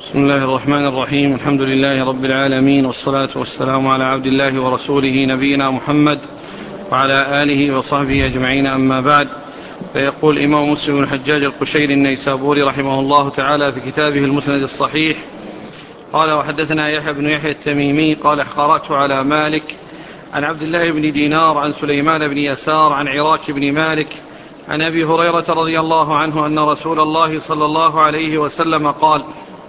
بسم الله الرحمن الرحيم. الحمد لله رب العالمين، والصلاة والسلام على عبد الله ورسوله نبينا محمد وعلى آله وصحبه أجمعين، أما بعد. فيقول الإمام مسلم بن الحجاج القشيري النيسابوري رحمه الله تعالى في كتابه المسند الصحيح قال: وحدثنا يحيى بن يحيى التميمي قال: قرأت على مالك عن عبد الله بن دينار عن سليمان بن يسار عن عراك بن مالك عن أبي هريرة رضي الله عنه أن رسول الله صلى الله عليه وسلم قال: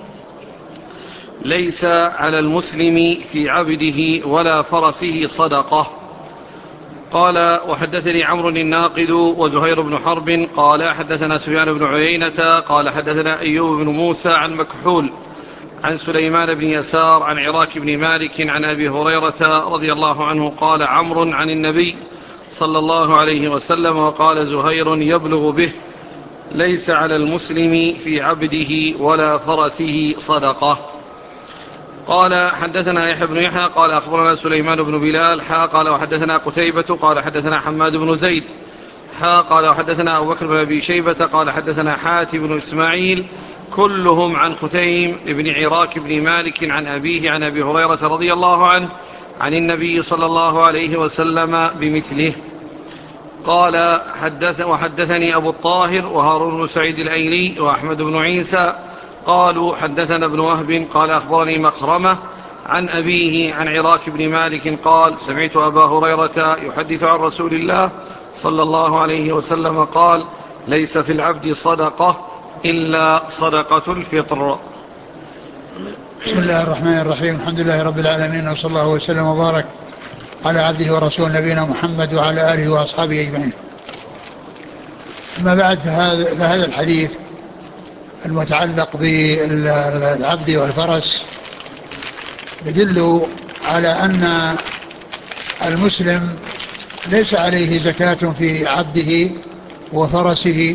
ليس على المسلم في عبده ولا فرسه صدقة. قال: وحدثني عمرو الناقد وزهير بن حرب قال: حدثنا سفيان بن عيينة قال: حدثنا أيوب بن موسى عن مكحول عن سليمان بن يسار عن عراك بن مالك عن أبي هريرة رضي الله عنه قال عمرو عن النبي صلى الله عليه وسلم. وقال زهير يبلغ به: ليس على المسلم في عبده ولا فرسه صدقة. قال: حدثنا يحيى بن يحيى قال: أخبرنا سليمان بن بلال قال: وحدثنا قتيبة قال: حدثنا حماد بن زيد قال: وحدثنا أبو بكر بن أبي شيبة قال: حدثنا حاتم بن إسماعيل كلهم عن خثيم بن عراك بن مالك عن أبيه عن أبي هريرة رضي الله عنه عن النبي صلى الله عليه وسلم بمثله. قال: وحدثني أبو الطاهر وهارون بن سعيد الأيلي وأحمد بن عيسى قالوا: حدثنا ابن وهب قال: أخبرني مخرمة عن أبيه عن عراك بن مالك قال: سمعت أبا هريرة يحدث عن رسول الله صلى الله عليه وسلم قال: ليس في العبد صدقة إلا صدقة الفطر. بسم الله الرحمن الرحيم. الحمد لله رب العالمين، وصلى الله وسلم وبارك على عبده ورسول نبينا محمد وعلى آله وأصحابه أجمعين. أما بعد، فهذا الحديث المتعلق بالعبد والفرس يدل على أن المسلم ليس عليه زكاة في عبده وفرسه،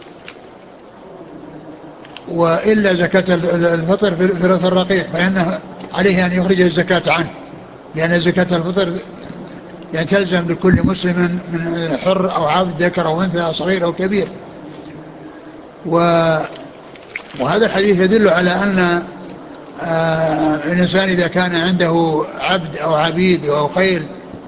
وإلا زكاة الفطر في الرقيق، فإنه عليه أن يخرج الزكاة عنه، لأن زكاة الفطر يعني تلزم لكل مسلم من حر أو عبد، ذكر أو أنثى، صغير أو كبير. وهذا الحديث يدل على أن الإنسان إذا كان عنده عبد أو عبيد أو خيل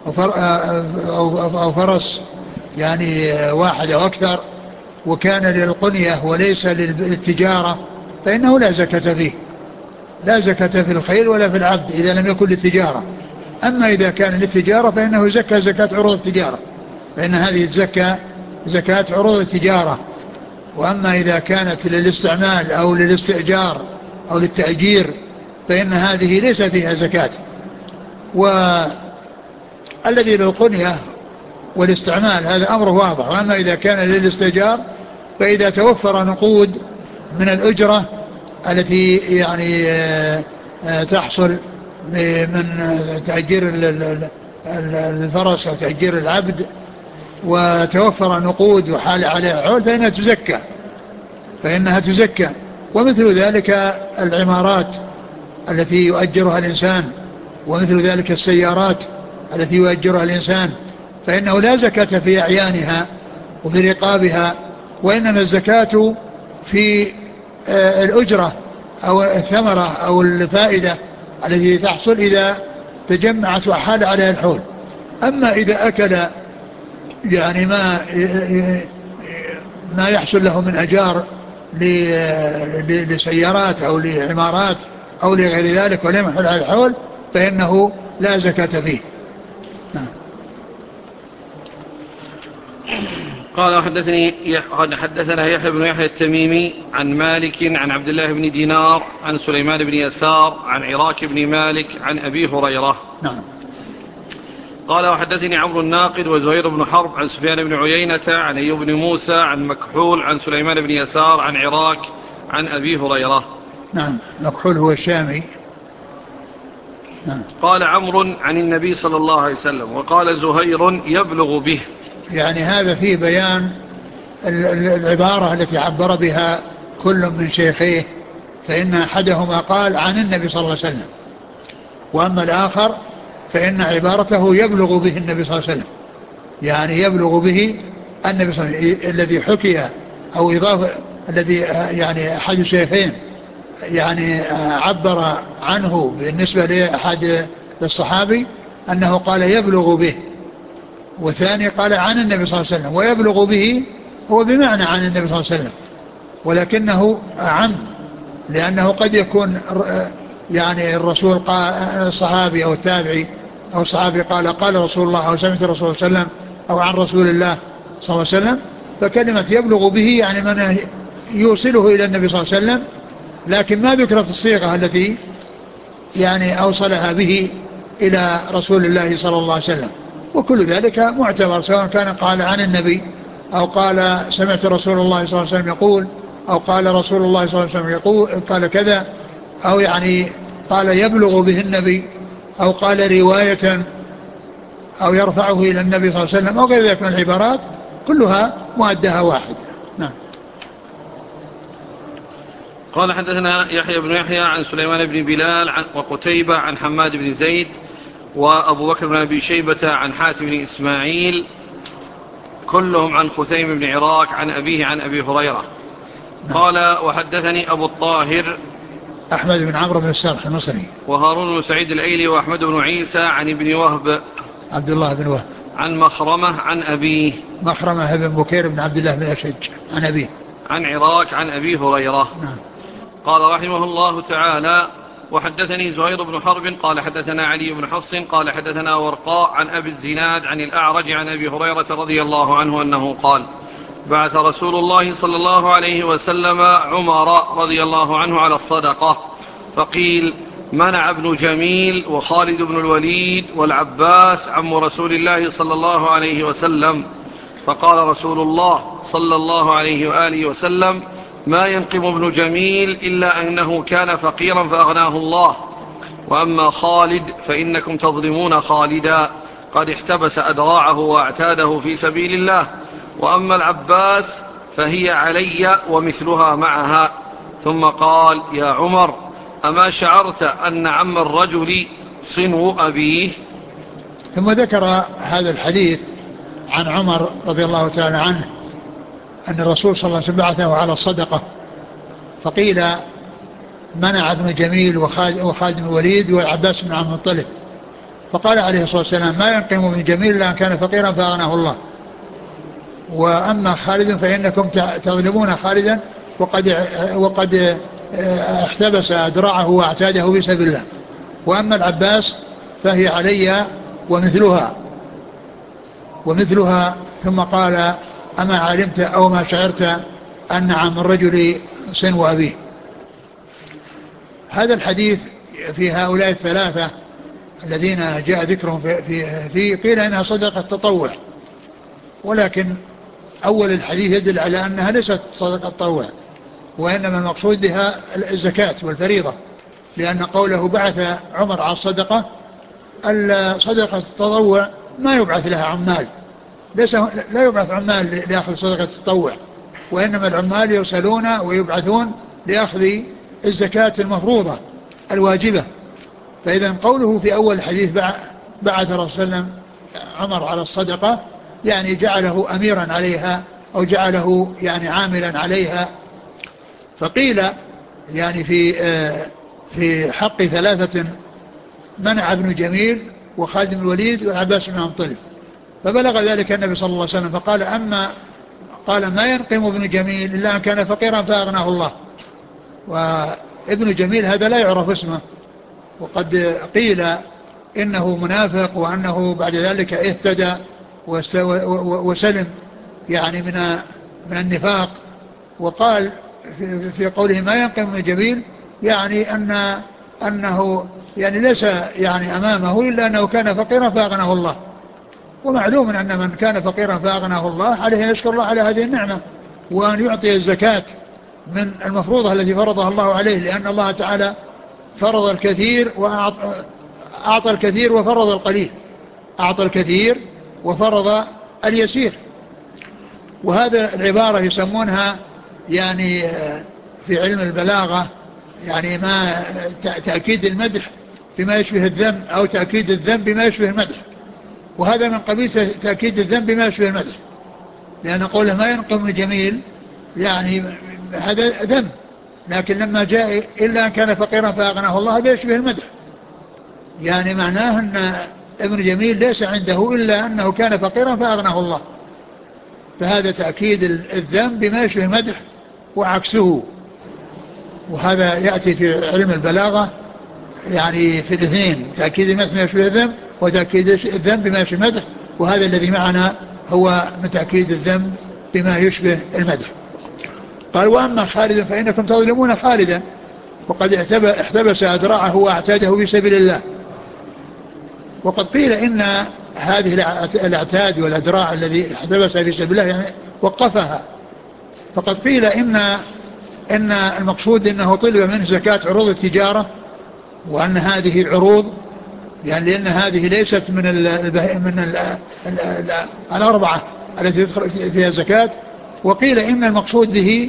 أو فرس، يعني واحد أو أكثر، وكان للقنية وليس للتجارة، فإنه لا زكاة فيه، لا زكاة في الخيل ولا في العبد إذا لم يكن للتجارة. أما إذا كان للتجارة فإنه زكاة عروض التجارة، فإن هذه الزكاة زكاة عروض التجارة. وأما إذا كانت للاستعمال أو للاستئجار أو للتأجير فإن هذه ليس فيها زكاة. والذي للقنية والاستعمال هذا أمره واضح. وأما إذا كان للاستئجار فإذا توفر نقود من الأجرة التي يعني تحصل من تأجير الفرس أو تأجير العبد، وتوفر نقود وحال عليها عول، فإنها تزكى. ومثل ذلك العمارات التي يؤجرها الإنسان، ومثل ذلك السيارات التي يؤجرها الإنسان، فإنه لا زكاة في أعيانها وفي رقابها، وإنما الزكاة في الأجرة أو الثمرة أو الفائدة التي تحصل إذا تجمعت وحال عليها الحول. أما إذا أكل يعني ما يحصل له من أجار لسيارات أو لعمارات أو لغير ذلك ولم يحل على الحول فإنه لا زكاة فيه. قال: حدثنا يحيى بن يحيى التميمي عن مالك عن عبد الله بن دينار عن سليمان بن يسار عن عراك بن مالك عن أبي هريرة. نعم. قال: وحدثني عمرو الناقد وزهير بن حرب عن سفيان بن عيينة عن أيوب بن موسى عن مكحول عن سليمان بن يسار عن عراك عن أبي هريرة. نعم. مكحول هو الشامي. نعم. قال عمرو عن النبي صلى الله عليه وسلم. وقال زهير يبلغ به. يعني هذا فيه بيان العبارة التي عبر بها كل من شيخيه، فإن أحدهما قال عن النبي صلى الله عليه وسلم، وأما الآخر فإن عبارته يبلغ به النبي صلى الله عليه وسلم، يعني يبلغ به النبي صلى الله عليه وسلم. الذي حكي أو إضافة الذي يعني أحد الشيخين يعني عبر عنه بالنسبة لأحد الصحابي أنه قال يبلغ به، والثاني قال عن النبي صلى الله عليه وسلم. ويبلغ به هو بمعنى عن النبي صلى الله عليه وسلم، ولكنه أعم، لأنه قد يكون يعني الرسول قال، الصحابي أو التابعي أو الصحابي قال رسول الله، أو سمعت الرسول صلى الله عليه وسلم، أو عن رسول الله صلى الله عليه وسلم. فكلمة يبلغ به يعني من يوصله إلى النبي صلى الله عليه وسلم، لكن ما ذكرت الصيغة التي يعني أوصلها به إلى رسول الله صلى الله عليه وسلم. وكل ذلك معتبر، سواء كان قال عن النبي، أو قال سمعت رسول الله صلى الله عليه وسلم يقول، أو قال رسول الله صلى الله عليه وسلم يقول قال كذا، أو يعني قال يبلغ به النبي، أو قال رواية، أو يرفعه إلى النبي صلى الله عليه وسلم، أو غير ذلك من العبارات كلها مؤدها واحد. نعم. قال حدثنا يحيى بن يحيى عن سليمان بن بلال وقتيبة عن حماد بن زيد وأبو بكر بن أبي شيبة عن حاتم بن إسماعيل، كلهم عن خثيم بن عراك عن أبيه عن أبي هريرة. قال وحدثني أبو الطاهر أحمد بن عمرو بن السرح المصري، وهارون بن سعيد الأيلي وأحمد بن عيسى عن ابن وهب عبد الله بن وهب عن مخرمة عن أبيه، مخرمة بن بكير بن عبد الله بن أشج عن أبيه عن عراك عن أبي هريرة. نعم. قال رحمه الله تعالى وحدثني زهير بن حرب قال حدثنا علي بن حفص قال حدثنا ورقاء عن أبي الزناد عن الأعرج عن أبي هريرة رضي الله عنه أنه قال بعث رسول الله صلى الله عليه وسلم عمر رضي الله عنه على الصدقة، فقيل منع ابن جميل وخالد بن الوليد والعباس عم رسول الله صلى الله عليه وسلم، فقال رسول الله صلى الله عليه وآله وسلم ما ينقم ابن جميل إلا أنه كان فقيرا فأغناه الله، وأما خالد فإنكم تظلمون خالدا قد احتبس أدراعه وأعتاده في سبيل الله، وأما العباس فهي علي ومثلها معها. ثم قال يا عمر أما شعرت أن عم الرجل صنو أبيه؟ ثم ذكر هذا الحديث عن عمر رضي الله تعالى عنه أن الرسول صلى الله عليه وسلم بعثه على الصدقة، فقيل منع ابن جميل وخالد بن الوليد والعباس بن عبد المطلب، فقال عليه الصلاة والسلام ما ينقم ابن جميل لأن كان فقيرا فأغناه الله، وأما خالد فإنكم تظلمون خالدا وقد احتبس أدراعه واعتاده في سبيل الله، وأما العباس فهي علي ومثلها. ثم قال أما علمت أو ما شعرت أن عم الرجل صنو أبيه. هذا الحديث في هؤلاء الثلاثة الذين جاء ذكرهم في قيل إنها صدقة تطوع، ولكن أول الحديث يدل على أنها ليست صدقة تطوع، وإنما المقصود بها الزكاة والفريضة، لأن قوله بعث عمر على الصدقة، الصدقة التطوع ما يبعث لها عمال، لا يبعث عمال لأخذ صدقة التطوع، وإنما العمال يرسلون ويبعثون لأخذ الزكاة المفروضة الواجبة. فإذا قوله في أول الحديث بعث رسول الله صلى الله عليه وسلم عمر على الصدقة يعني جعله أميرا عليها أو جعله يعني عاملا عليها. فقيل يعني في حق ثلاثة منع ابن جميل وخالد بن الوليد والعباس بن عبد المطلب، فبلغ ذلك النبي صلى الله عليه وسلم فقال قال ما ينقم ابن جميل إلا أن كان فقيرا فأغناه الله. وابن جميل هذا لا يعرف اسمه، وقد قيل إنه منافق وأنه بعد ذلك اهتدى وسلم يعني من النفاق. وقال في قوله ما ينقم ابن جميل يعني أنه يعني ليس يعني أمامه إلا أنه كان فقيرا فأغناه الله، ومعلوم أن من كان فقيرا فأغناه الله عليه أن يشكر الله على هذه النعمة، وأن يعطي الزكاة من المفروضة التي فرضها الله عليه، لأن الله تعالى فرض الكثير وأعطى الكثير وفرض القليل، أعطى الكثير وفرض اليسير. وهذا العبارة يسمونها يعني في علم البلاغة يعني ما تأكيد المدح بما يشبه الذم، أو تأكيد الذم بما يشبه المدح، وهذا من قبيل تأكيد الذم بما يشبه المدح، لأن قوله ما ينقم جميل يعني هذا ذم، لكن لما جاء إلا أن كان فقيرا فأغناه الله هذا يشبه المدح، يعني معناه أن ابن جميل ليس عنده إلا أنه كان فقيرا فأغناه الله، فهذا تأكيد الذم بما يشبه مدح وعكسه. وهذا يأتي في علم البلاغة يعني في الاثنين، تأكيد المدح بما يشبه الذم وتأكيد الذم بما يشبه المدح، وهذا الذي معنا هو من تأكيد الذم بما يشبه المدح. قال وأما خالد فإنكم تظلمون خالدا وقد احتبس أدراعه وأعتاده في سبيل الله. وقد قيل إن هذه الأعتاد والأدراع الذي احتبسها في سبيل الله يعني وقفها، فقد قيل إن المقصود إنه طلب منه زكاة عروض التجارة، وأن هذه عروض يعني لأن هذه ليست من الأربعة التي يدخل فيها الزكاة. وقيل إن المقصود به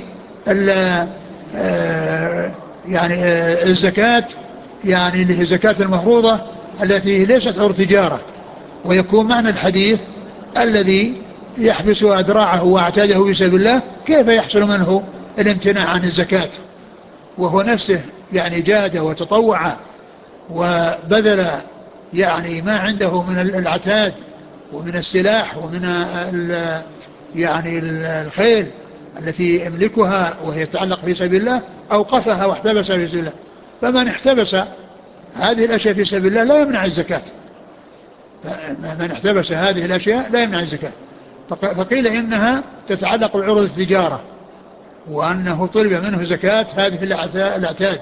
يعني الزكاة يعني اللي هي الزكاة المفروضة التي ليست عروض تجارة، ويكون معنى الحديث الذي يحبس أدراعه واعتاده في سبيل الله كيف يحصل منه الامتناع عن الزكاة وهو نفسه يعني جاد وتطوع وبذل يعني ما عنده من العتاد ومن السلاح ومن يعني الخيل التي يملكها وهي تتعلق في سبيل الله أوقفها واحتبسها في سبيل الله. فمن احتبس هذه الأشياء في سبيل الله لا يمنع الزكاة، من احتبس هذه الأشياء لا يمنع الزكاة. فقيل إنها تتعلق بعروض التجارة وأنه طلب منه زكاة هذه الأعتاد،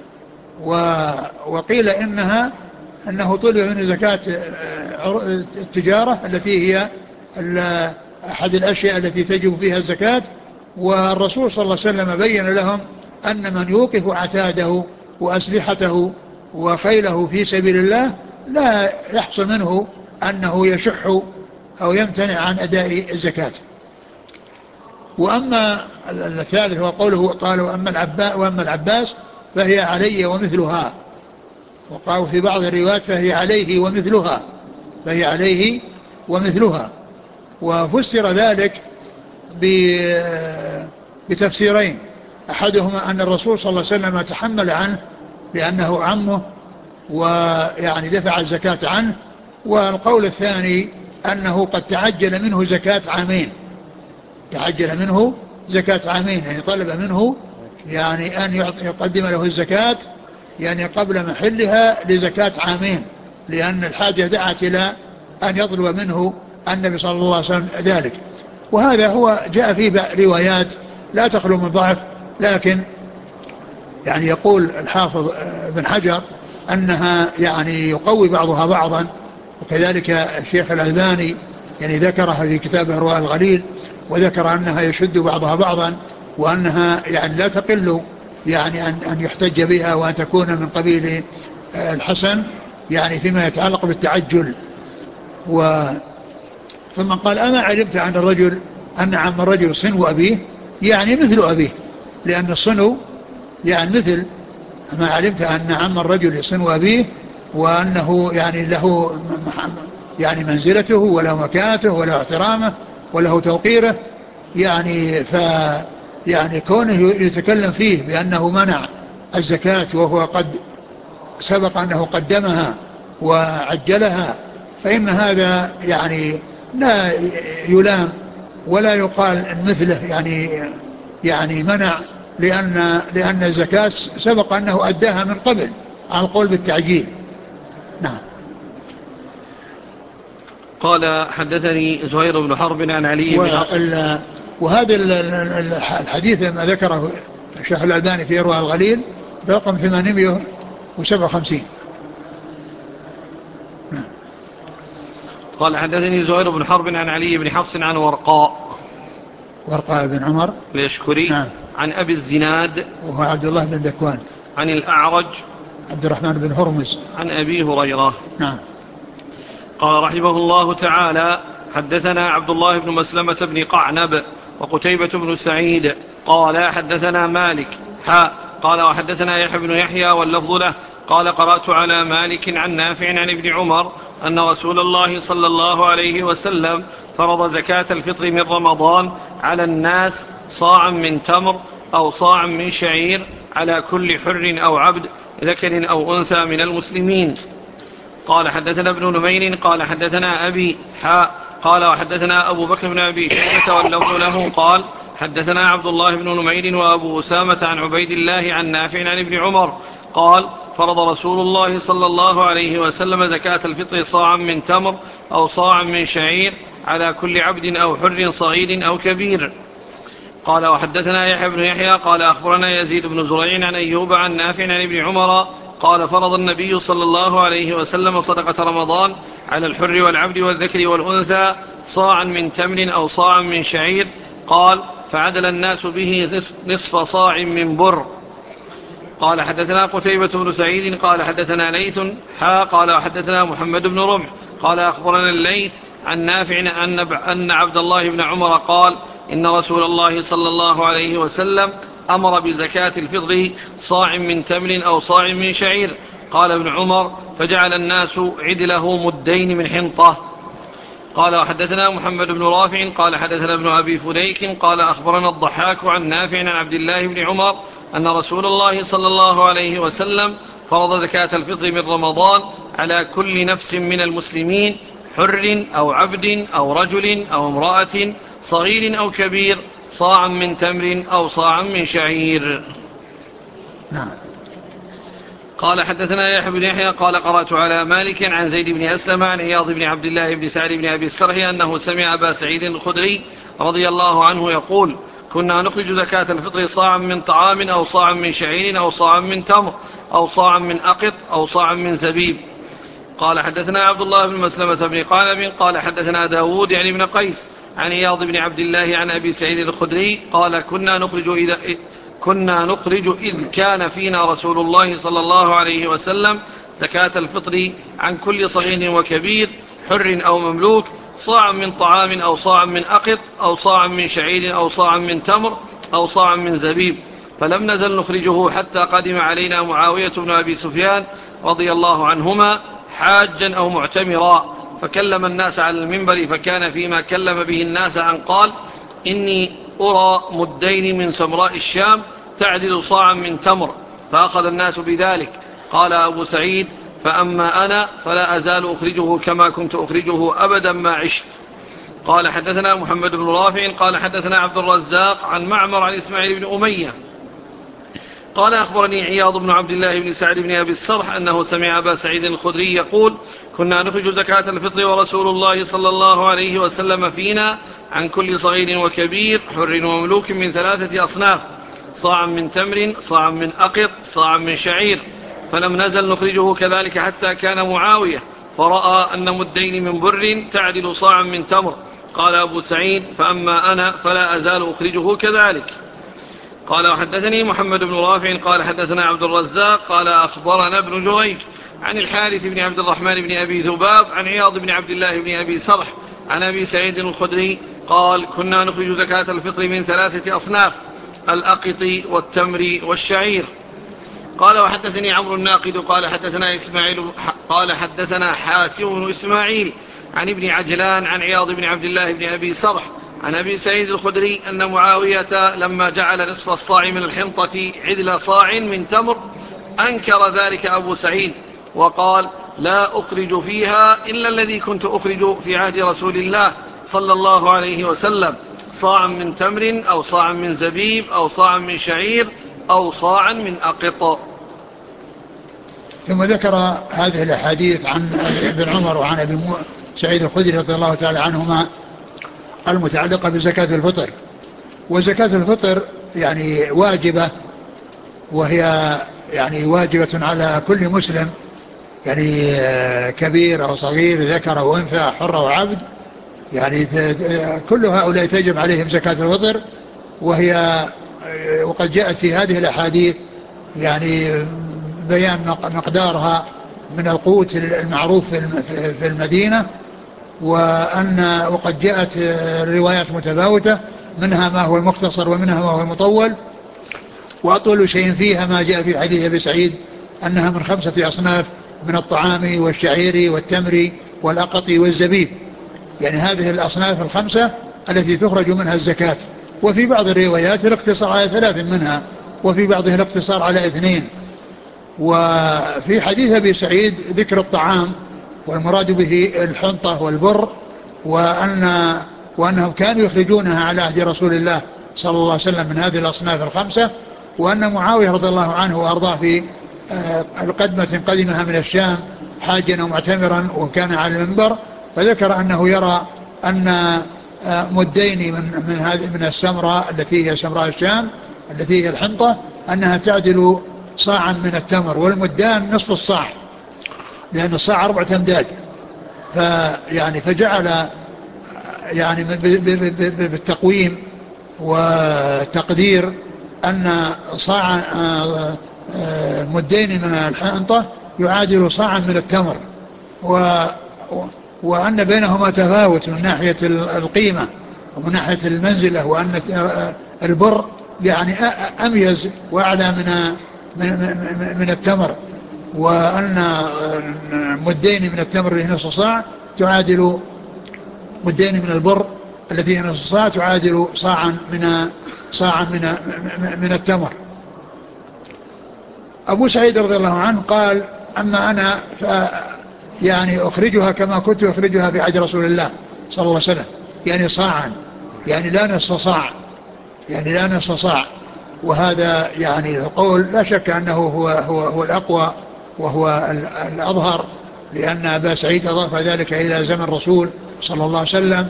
وقيل أنه طلب منه زكاة التجارة التي هي أحد الأشياء التي تجب فيها الزكاة. والرسول صلى الله عليه وسلم بين لهم أن من يوقف عتاده وأسلحته وخيله في سبيل الله لا يحصل منه أنه يشح أو يمتنع عن أداء الزكاة. وأما الثالث وقوله قال وأما العباس فهي علي ومثلها، وقالوا في بعض الروايات فهي عليه ومثلها، فهي عليه ومثلها. وفسر ذلك بتفسيرين، أحدهما أن الرسول صلى الله عليه وسلم تحمل عنه لأنه عمه ويعني دفع الزكاة عنه. والقول الثاني أنه قد تعجل منه زكاة عامين، تعجل منه زكاة عامين يعني طلب منه يعني أن يقدم له الزكاة يعني قبل محلها لزكاة عامين، لأن الحاجة دعت إلى أن يطلب منه النبي صلى الله عليه وسلم ذلك. وهذا هو جاء فيه روايات لا تخلو من ضعف، لكن يعني يقول الحافظ بن حجر أنها يعني يقوي بعضها بعضا، وكذلك الشيخ الألباني يعني ذكرها في كتابه رواء الغليل، وذكر أنها يشد بعضها بعضا، وأنها يعني لا تقل يعني أن يحتج بها وأن تكون من قبيل الحسن يعني فيما يتعلق بالتعجل. ثم قال أما علمت أن عم الرجل صنو أبيه يعني مثل أبيه، لأن الصنو يعني مثل ما علمت أن عم الرجل صنو أبيه وأنه يعني له يعني منزلته وله مكانته وله احترامه وله توقيره، يعني يعني كونه يتكلم فيه بأنه منع الزكاة وهو قد سبق أنه قدمها وعجلها، فإن هذا يعني لا يلام ولا يقال مثله يعني منع، لأن الزكاة سبق أنه أداها من قبل على القول بالتعجيل. نعم. قال حدثني زهير بن حرب عن علي بن عاصم. وهذا الحديث ما ذكره الشيخ الألباني في رواء الغليل برقم 857. نعم. قال حدثني زهير بن حرب عن علي بن حفص عن ورقاء بن عمر اليشكري. نعم. عن أبي الزناد وهو عبد الله بن ذكوان. عن الأعرج عبد الرحمن بن هرمز. عن أبي هريرة. نعم. قال رحمه الله تعالى حدثنا عبد الله بن مسلمة بن قعنب وقتيبة بن سعيد قال حدثنا مالك قال وحدثنا يحيى بن يحيى واللفظ له قال قرأت على مالك عن نافع عن ابن عمر أن رسول الله صلى الله عليه وسلم فرض زكاة الفطر من رمضان على الناس صاعا من تمر أو صاعا من شعير على كل حر أو عبد ذكر أو أنثى من المسلمين. قال حدثنا ابن نمير قال حدثنا أبي قال وحدثنا أبو بكر بن أبي شيبة واللفظ له قال حدثنا عبد الله بن نمير وأبو أسامة عن عبيد الله عن نافع عن ابن عمر قال فرض رسول الله صلى الله عليه وسلم زكاة الفطر صاعا من تمر أو صاعا من شعير على كل عبد أو حر صغير أو كبير. قال وحدثنا يحيى بن يحيى قال أخبرنا يزيد بن زريع عن أيوب عن نافع عن ابن عمر قال فرض النبي صلى الله عليه وسلم صدقة رمضان على الحر والعبد والذكر والأنثى صاعا من تمر أو صاعا من شعير. قال فعدل الناس به نصف صاع من بر. قال حدثنا قتيبة بن سعيد قال حدثنا ليث قال وحدثنا محمد بن رمح قال أخبرنا الليث عن نافع أن عبد الله بن عمر قال إن رسول الله صلى الله عليه وسلم أمر بزكاة الفطر صاع من تمر أو صاع من شعير. قال ابن عمر فجعل الناس عدله مدين من حنطة. قال وحدثنا محمد بن رافع قال حدثنا ابن أبي فديك قال أخبرنا الضحاك عن نافع عن عبد الله بن عمر أن رسول الله صلى الله عليه وسلم فرض زكاة الفطر من رمضان على كل نفس من المسلمين حر أو عبد أو رجل أو امرأة صغير أو كبير صاعا من تمر أو صاعا من شعير. نعم. قال حدثنا يحيى بن يحيى قال قرأت على مالك عن زيد بن أسلم عن عياض بن عبد الله بن سعد بن أبي السرح أنه سمع أبا سعيد الخدري رضي الله عنه يقول كنا نخرج زكاة الفطر صاعا من طعام أو صاعا من شعير أو صاعا من تمر أو صاعا من أقط أو صاعا من زبيب. قال حدثنا عبد الله بن مسلمة بن قانب قال حدثنا داود يعني بن قيس عن عياض بن عبد الله عن أبي سعيد الخدري قال كنا نخرج إذ كان فينا رسول الله صلى الله عليه وسلم زكاة الفطر عن كل صغير وكبير حر أو مملوك صاعا من طعام أو صاعا من أقط أو صاعا من شعير أو صاعا من تمر أو صاعا من زبيب. فلم نزل نخرجه حتى قدم علينا معاوية بن أبي سفيان رضي الله عنهما حاجا أو معتمرا فكلم الناس على المنبر فكان فيما كلم به الناس أن قال إني أرى مدين من سمراء الشام تعدل صاعا من تمر فأخذ الناس بذلك. قال أبو سعيد فأما أنا فلا أزال أخرجه كما كنت أخرجه أبدا ما عشت. قال حدثنا محمد بن رافع قال حدثنا عبد الرزاق عن معمر عن إسماعيل بن أمية قال أخبرني عياض بن عبد الله بن سعد بن أبي السرح أنه سمع أبا سعيد الخدري يقول كنا نخرج زكاة الفطر ورسول الله صلى الله عليه وسلم فينا عن كل صغير وكبير حر ومملوك من 3 أصناف صاعا من تمر صاعا من أقط صاعا من شعير. فلم نزل نخرجه كذلك حتى كان معاوية فرأى أن مدين من بر تعدل صاعا من تمر. قال أبو سعيد فأما أنا فلا أزال أخرجه كذلك. قال وحدثني محمد بن رافع قال حدثنا عبد الرزاق قال أخبرنا ابن جريج عن الحارث بن عبد الرحمن بن أبي ذباب عن عياض بن عبد الله بن أبي سرح عن أبي سعيد الخدري قال كنا نخرج زكاة الفطر من 3 أصناف الأقط والتمر والشعير. قال وحدثني عمرو الناقد قال حدثنا إسماعيل قال حدثنا حاتم بن إسماعيل عن ابن عجلان عن عياض بن عبد الله بن أبي سرح عن أبي سعيد الخدري أن معاوية لما جعل نصف الصاع من الحنطة عدل صاع من تمر أنكر ذلك أبو سعيد وقال لا أخرج فيها إلا الذي كنت أخرج في عهد رسول الله صلى الله عليه وسلم صاعا من تمر أو صاعا من زبيب أو صاعا من شعير أو صاعا من أقط. ثم ذكر هذه الأحاديث عن ابن عمر وعن أبي سعيد الخدري رضي الله تعالى عنهما المتعلقة بزكاة الفطر. وزكاة الفطر يعني واجبة، وهي يعني واجبة على كل مسلم، يعني كبير أو صغير ذكر أو أنثى حر أو عبد، يعني كل هؤلاء تجب عليهم زكاة الفطر. وقد جاءت في هذه الأحاديث يعني بيان مقدارها من القوت المعروف في المدينة، وقد جاءت روايات متفاوتة، منها ما هو المختصر ومنها ما هو المطول، وأطول شيء فيها ما جاء في حديث أبي سعيد أنها من 5 أصناف من الطعام والشعير والتمر والأقط والزبيب، يعني هذه الأصناف ال5 التي تخرج منها الزكاة. وفي بعض الروايات الاقتصار على 3 منها، وفي بعضه الاقتصار على 2. وفي حديث أبي سعيد ذكر الطعام والمراد به الحنطة والبر، وأنهم كانوا يخرجونها على عهد رسول الله صلى الله عليه وسلم من هذه الأصناف ال5، وأن معاوية رضي الله عنه وأرضاه في القدمة قدمها من الشام حاجا ومعتمرا وكان على المنبر، فذكر أنه يرى أن مدين من السمراء التي هي سمراء الشام التي هي الحنطة أنها تعدل صاعا من التمر، والمدان نصف الصاع، لأن الصاع 4 أمداد. فجعل يعني بالتقويم وتقدير أن صاع مدين من الحنطة يعادل صاعا من التمر، وأن بينهما تفاوت من ناحية القيمة ومن ناحية المنزلة، وأن البر يعني أميز وأعلى من التمر، وأن مدين من التمر اللي نصف صاع تعادل مدين من البر الذي نصف صاع تعادل صاعا من التمر. أبو سعيد رضي الله عنه قال: أما أنا يعني أخرجها كما كنت أخرجها في عهد رسول الله صلى الله عليه وسلم، يعني صاعا، يعني لا نصف صاع، وهذا يعني القول لا شك أنه هو الأقوى وهو الأظهر، لأن أبا سعيد أضاف ذلك إلى زمن الرسول صلى الله عليه وسلم،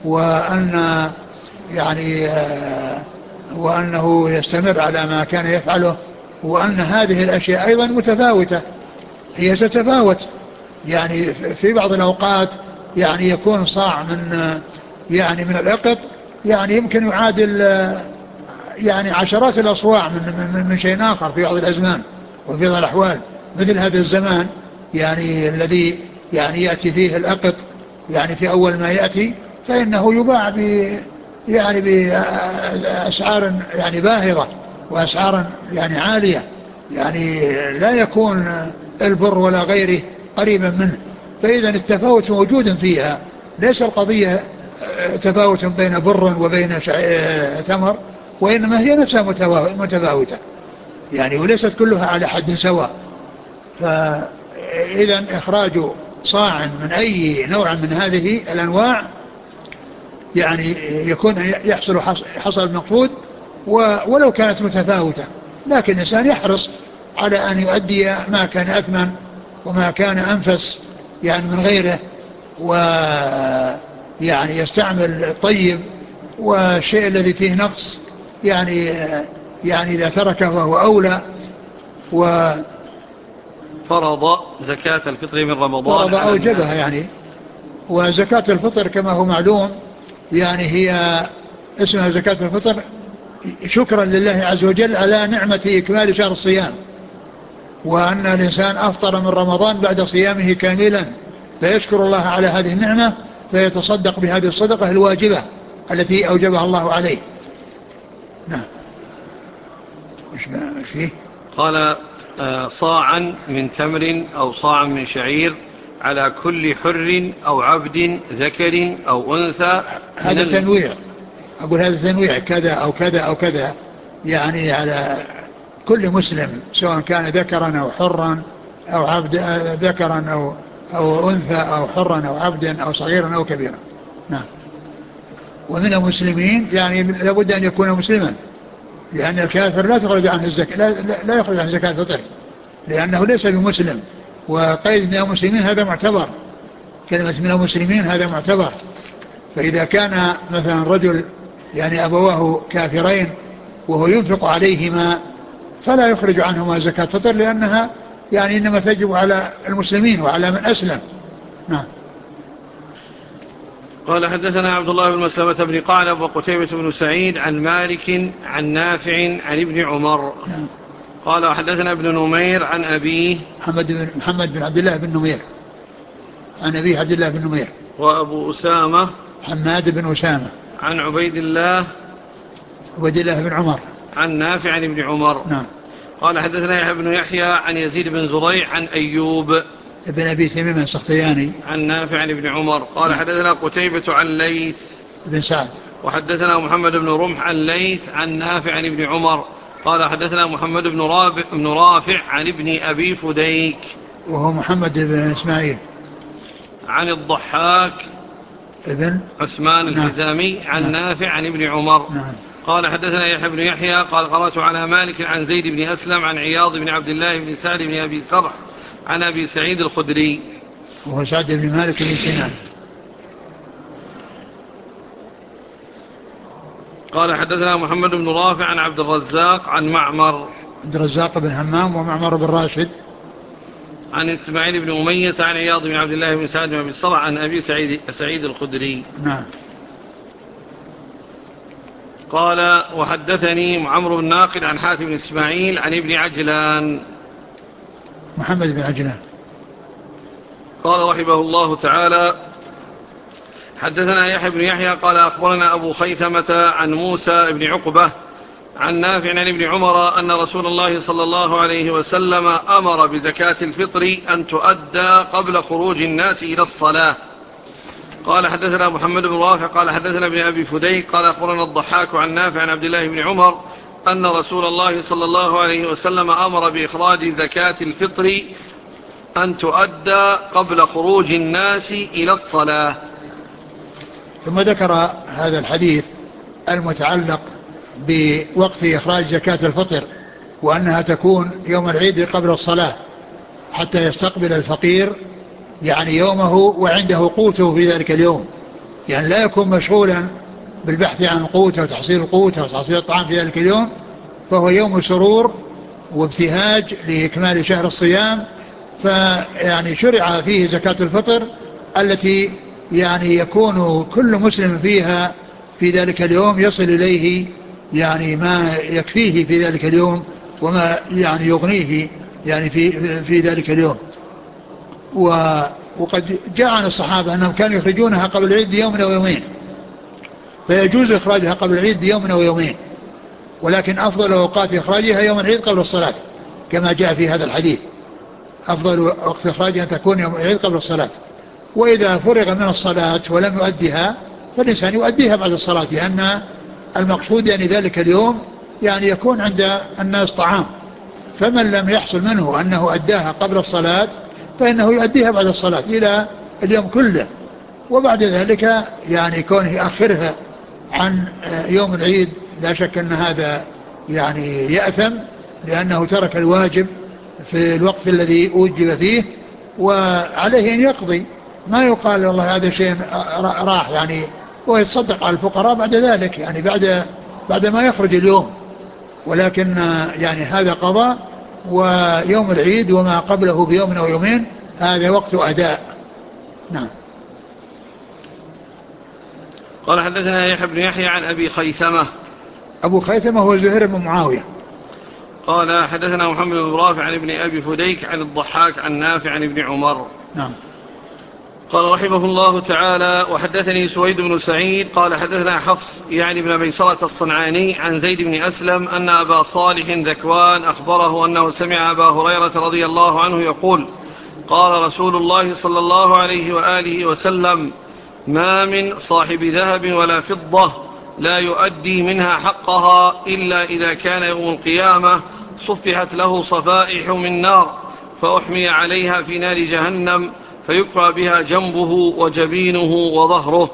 وأنه يستمر على ما كان يفعله، وأن هذه الأشياء أيضا متفاوتة، هي تتفاوت، يعني في بعض الأوقات يعني يكون صاع من الإقط يعني يمكن يعادل يعني عشرات الأصواع من شيء آخر في بعض الأزمان وفي بعض الأحوال، مثل هذا الزمان يعني الذي يعني يأتي فيه الأقط يعني في أول ما يأتي، فإنه يباع بأسعار يعني باهظة وأسعار يعني عالية، يعني لا يكون البر ولا غيره قريبا منه. فإذا التفاوت موجود فيها، ليس القضية تفاوت بين بر وبين تمر، وإنما هي نفسها متفاوتة يعني، وليست كلها على حد سواء. فإذا إخراج صاع من أي نوع من هذه الأنواع يعني يكون حصل المقصود ولو كانت متفاوتة، لكن الإنسان يحرص على أن يؤدي ما كان أثمن وما كان أنفس يعني من غيره، ويعني يستعمل الطيب، والشيء الذي فيه نقص يعني إذا تركه فهو أولى. فرض زكاة الفطر من رمضان فرض أوجبها يعني. وزكاة الفطر كما هو معلوم يعني هي اسمها زكاة الفطر شكرا لله عز وجل على نعمة إكمال شهر الصيام، وأن الإنسان أفطر من رمضان بعد صيامه كاملا، فيشكر الله على هذه النعمة، فيتصدق بهذه الصدقة الواجبة التي أوجبها الله عليه. نعم. وش فيه؟ قال: صاعا من تمر أو صاعا من شعير على كل حر أو عبد ذكر أو أنثى. هذا تنويع، أقول هذا تنويع كذا أو كذا أو كذا، يعني على كل مسلم سواء كان ذكرا أو حرا أو عبد ذكرا أو أنثى أو حرا أو عبدا أو صغيرا أو كبيرا. نعم. ومن المسلمين يعني لابد أن يكون مسلما، لأن الكافر لا تخرج عنه الزكاة، لا يخرج عن زكاة الفطر، لأنه ليس بمسلم. وقيد من المسلمين هذا معتبر، كلمة من المسلمين هذا معتبر. فإذا كان مثلا رجل يعني أبواه كافرين وهو ينفق عليهما فلا يخرج عنهما زكاة فطر، لأنها يعني إنما تجب على المسلمين وعلى من أسلم. نعم. قال: حدثنا عبد الله بن مسلمة بن قعنب وقتيبة بن سعيد عن مالك عن نافع عن ابن عمر. نعم. قال: وحدثنا ابن نمير عن أبيه محمد بن عبد الله بن نمير عن أبيه عبد الله بن نمير. وأبو أسامة حماد بن أسامة عن عبيد الله بن عمر عن نافع عن ابن عمر. نعم. قال: حدثنا يحيى بن يحيى عن يزيد بن زريع عن أيوب ابن أبي تميم السختياني عن نافع عن ابن عمر. قال: نعم. حدثنا قتيبة عن ليث بن سعد. وحدثنا محمد بن رمح عن ليث عن نافع عن ابن عمر قال حدثنا محمد بن رافع عن ابن أبي فديك وهو محمد بن إسماعيل عن الضحاك ابن عثمان نعم الحزامي عن نعم نافع عن ابن عمر نعم قال حدثنا يحيى بن يحيى قال قرأت على مالك عن زيد بن أسلم عن عياض بن عبد الله بن سعد بن أبي سرح عن أبي سعيد الخدري وهو سعد بن مالك بن سنان. قال حدثنا محمد بن رافع عن عبد الرزاق عن معمر عبد الرزاق بن همام ومعمر بن راشد عن إسماعيل بن أمية عن عياض بن عبد الله بن سعد بن أبي سرح عن أبي سعيد الخدري. نعم. قال وحدثني عمرو بن ناقد عن حاتم بن إسماعيل عن ابن عجلان محمد بن عجلان. قال رحمه الله تعالى حدثنا يحيى بن يحيى قال أخبرنا أبو خيثمة عن موسى بن عقبة عن نافع عن ابن عمر أن رسول الله صلى الله عليه وسلم أمر بزكاة الفطر أن تؤدى قبل خروج الناس إلى الصلاة. قال حدثنا محمد بن رافع قال حدثنا ابن أبي فديك قال أخبرنا الضحاك عن نافع عن عبد الله بن عمر أن رسول الله صلى الله عليه وسلم أمر بإخراج زكاة الفطر أن تؤدى قبل خروج الناس إلى الصلاة. ثم ذكر هذا الحديث المتعلق بوقت إخراج زكاة الفطر وأنها تكون يوم العيد قبل الصلاة حتى يستقبل الفقير يعني يومه وعنده قوته في ذلك اليوم، يعني لا يكون مشغولا بالبحث عن قوته وتحصيل القوت وتحصيل الطعام في ذلك اليوم، فهو يوم سرور وابتهاج لإكمال شهر الصيام. فيعني شرع فيه زكاة الفطر التي يعني يكون كل مسلم فيها في ذلك اليوم يصل إليه يعني ما يكفيه في ذلك اليوم وما يعني يغنيه يعني في ذلك اليوم. وقد جاء عن الصحابة أنهم كانوا يخرجونها قبل العيد بيوم أو يومين، فيجوز إخراجها قبل العيد بيوم أو يومين، ولكن أفضل أوقات إخراجها يوم العيد قبل الصلاة كما جاء في هذا الحديث، أفضل وقت إخراجها أن تكون يوم العيد قبل الصلاة. وإذا فرغ من الصلاة ولم يؤديها فالإنسان يؤديها بعد الصلاة، لأن المقصود يعني ذلك اليوم يعني يكون عند الناس طعام، فمن لم يحصل منه أنه أداها قبل الصلاة فإنه يؤديها بعد الصلاة إلى اليوم كله، وبعد ذلك يعني كونه يأخرها عن يوم العيد لا شك أن هذا يعني يأثم لأنه ترك الواجب في الوقت الذي أوجب فيه، وعليه أن يقضي، ما يقال والله هذا شيء راح يعني ويتصدق على الفقراء بعد ذلك يعني بعد ما يخرج اليوم، ولكن يعني هذا قضاء، ويوم العيد وما قبله بيوم أو يومين هذا وقت أداء. نعم. قال حدثنا يحيى بن يحيى عن أبي خيثمة. أبو خيثمة هو زهير بن معاوية. قال حدثنا محمد بن رافع عن ابن أبي فديك عن الضحاك عن نافع عن ابن عمر. نعم. قال رحمه الله تعالى وحدثني سويد بن سعيد قال حدثنا حفص يعني بن ميسرة الصنعاني عن زيد بن أسلم أن أبا صالح ذكوان أخبره أنه سمع أبا هريرة رضي الله عنه يقول قال رسول الله صلى الله عليه وآله وسلم ما من صاحب ذهب ولا فضة لا يؤدي منها حقها إلا إذا كان يوم القيامة صفحت له صفائح من نار فأحمي عليها في نار جهنم فيكفى بها جنبه وجبينه وظهره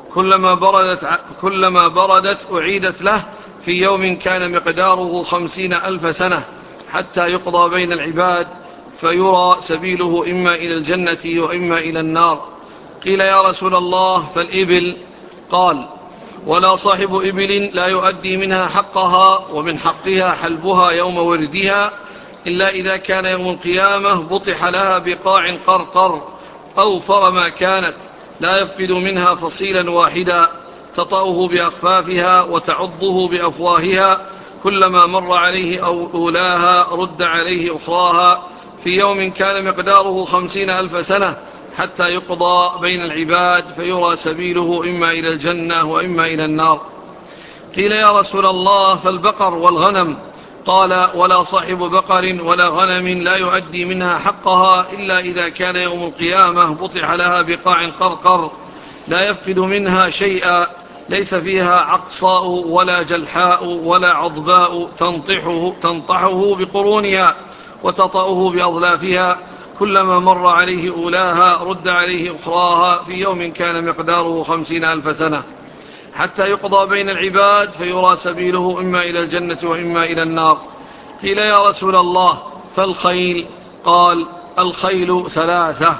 كلما بردت أعيدت له في يوم كان مقداره 50,000 سنة حتى يقضى بين العباد فيرى سبيله إما إلى الجنة وإما إلى النار. قيل يا رسول الله فالإبل؟ قال ولا صاحب إبل لا يؤدي منها حقها ومن حقها حلبها يوم وردها إلا إذا كان يوم القيامة بطح لها بقاع قرقر أوفر ما كانت لا يفقد منها فصيلا واحدا تطأه بأخفافها وتعضه بأفواهها كلما مر عليه أولاها رد عليه أخراها في يوم كان مقداره 50,000 سنة حتى يقضى بين العباد فيرى سبيله إما إلى الجنة وإما إلى النار. قيل يا رسول الله فالبقر والغنم؟ قال ولا صاحب بقر ولا غنم لا يؤدي منها حقها إلا إذا كان يوم القيامة بطح لها بقاع قرقر لا يفقد منها شيئا ليس فيها عقصاء ولا جلحاء ولا عضباء تنطحه بقرونها وتطأه بأظلافها، كلما مر عليه أولاها رد عليه أخراها في يوم كان مقداره 50,000 سنة، حتى يقضى بين العباد فيرى سبيله إما إلى الجنة وإما إلى النار. قيل يا رسول الله فالخيل؟ قال الخيل 3: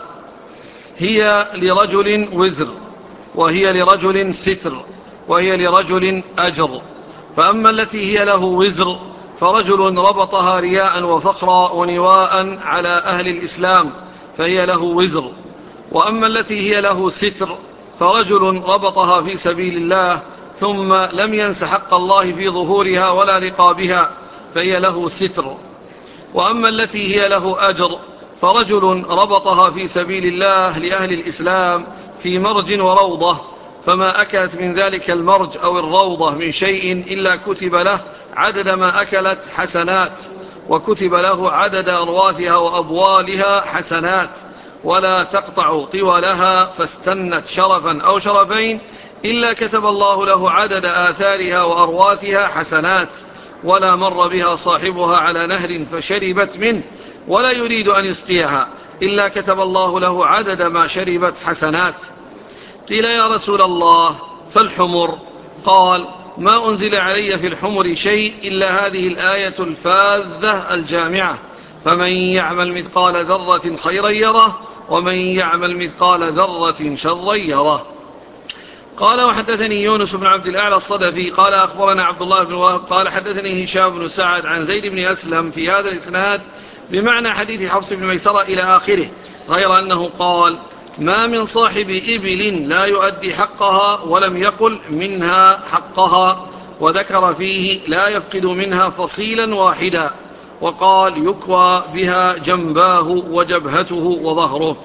هي لرجل وزر، وهي لرجل ستر، وهي لرجل أجر. فأما التي هي له وزر فرجل ربطها رياء وفخرا ونواء على أهل الإسلام فهي له وزر. وأما التي هي له ستر فرجل ربطها في سبيل الله ثم لم ينس حق الله في ظهورها ولا رقابها فهي له ستر. وأما التي هي له أجر فرجل ربطها في سبيل الله لأهل الإسلام في مرج وروضة، فما أكلت من ذلك المرج أو الروضة من شيء إلا كتب له عدد ما أكلت حسنات، وكتب له عدد أرواثها وأبوالها حسنات، ولا تقطع طولها فاستنت شرفا أو شرفين إلا كتب الله له عدد آثارها وأرواثها حسنات، ولا مر بها صاحبها على نهر فشربت منه ولا يريد أن يسقيها إلا كتب الله له عدد ما شربت حسنات. قيل يا رسول الله فالحمر؟ قال ما أنزل علي في الحمر شيء إلا هذه الآية الفاذة الجامعة: فمن يعمل مثقال ذرة خيرا يره ومن يعمل مثقال ذرة شرا يره. قال وحدثني يونس بن عبد الأعلى الصدفي قال أخبرنا عبد الله بن وهب قال حدثني هشام بن سعد عن زيد بن أسلم في هذا الإسناد بمعنى حديث حفص بن ميسرة إلى آخره، غير أنه قال ما من صاحب إبل لا يؤدي حقها ولم يقل منها حقها، وذكر فيه لا يفقد منها فصيلا واحدا، وقال يكوى بها جنباه وجبهته وظهره.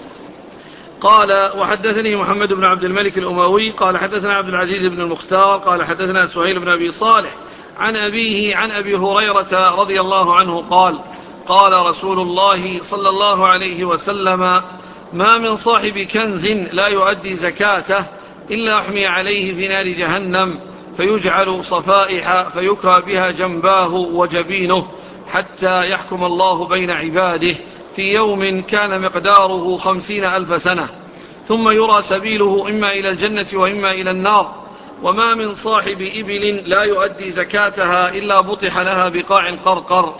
قال وحدثني محمد بن عبد الملك الأموي قال حدثنا عبد العزيز بن المختار قال حدثنا سهيل بن أبي صالح عن أبيه عن أبي هريرة رضي الله عنه قال قال رسول الله صلى الله عليه وسلم ما من صاحب كنز لا يؤدي زكاته إلا أحمي عليه في نار جهنم فيجعل صفائح فيكى بها جنباه وجبينه حتى يحكم الله بين عباده في يوم كان مقداره 50,000 سنة، ثم يرى سبيله إما إلى الجنة وإما إلى النار. وما من صاحب إبل لا يؤدي زكاتها إلا بطح لها بقاع قرقر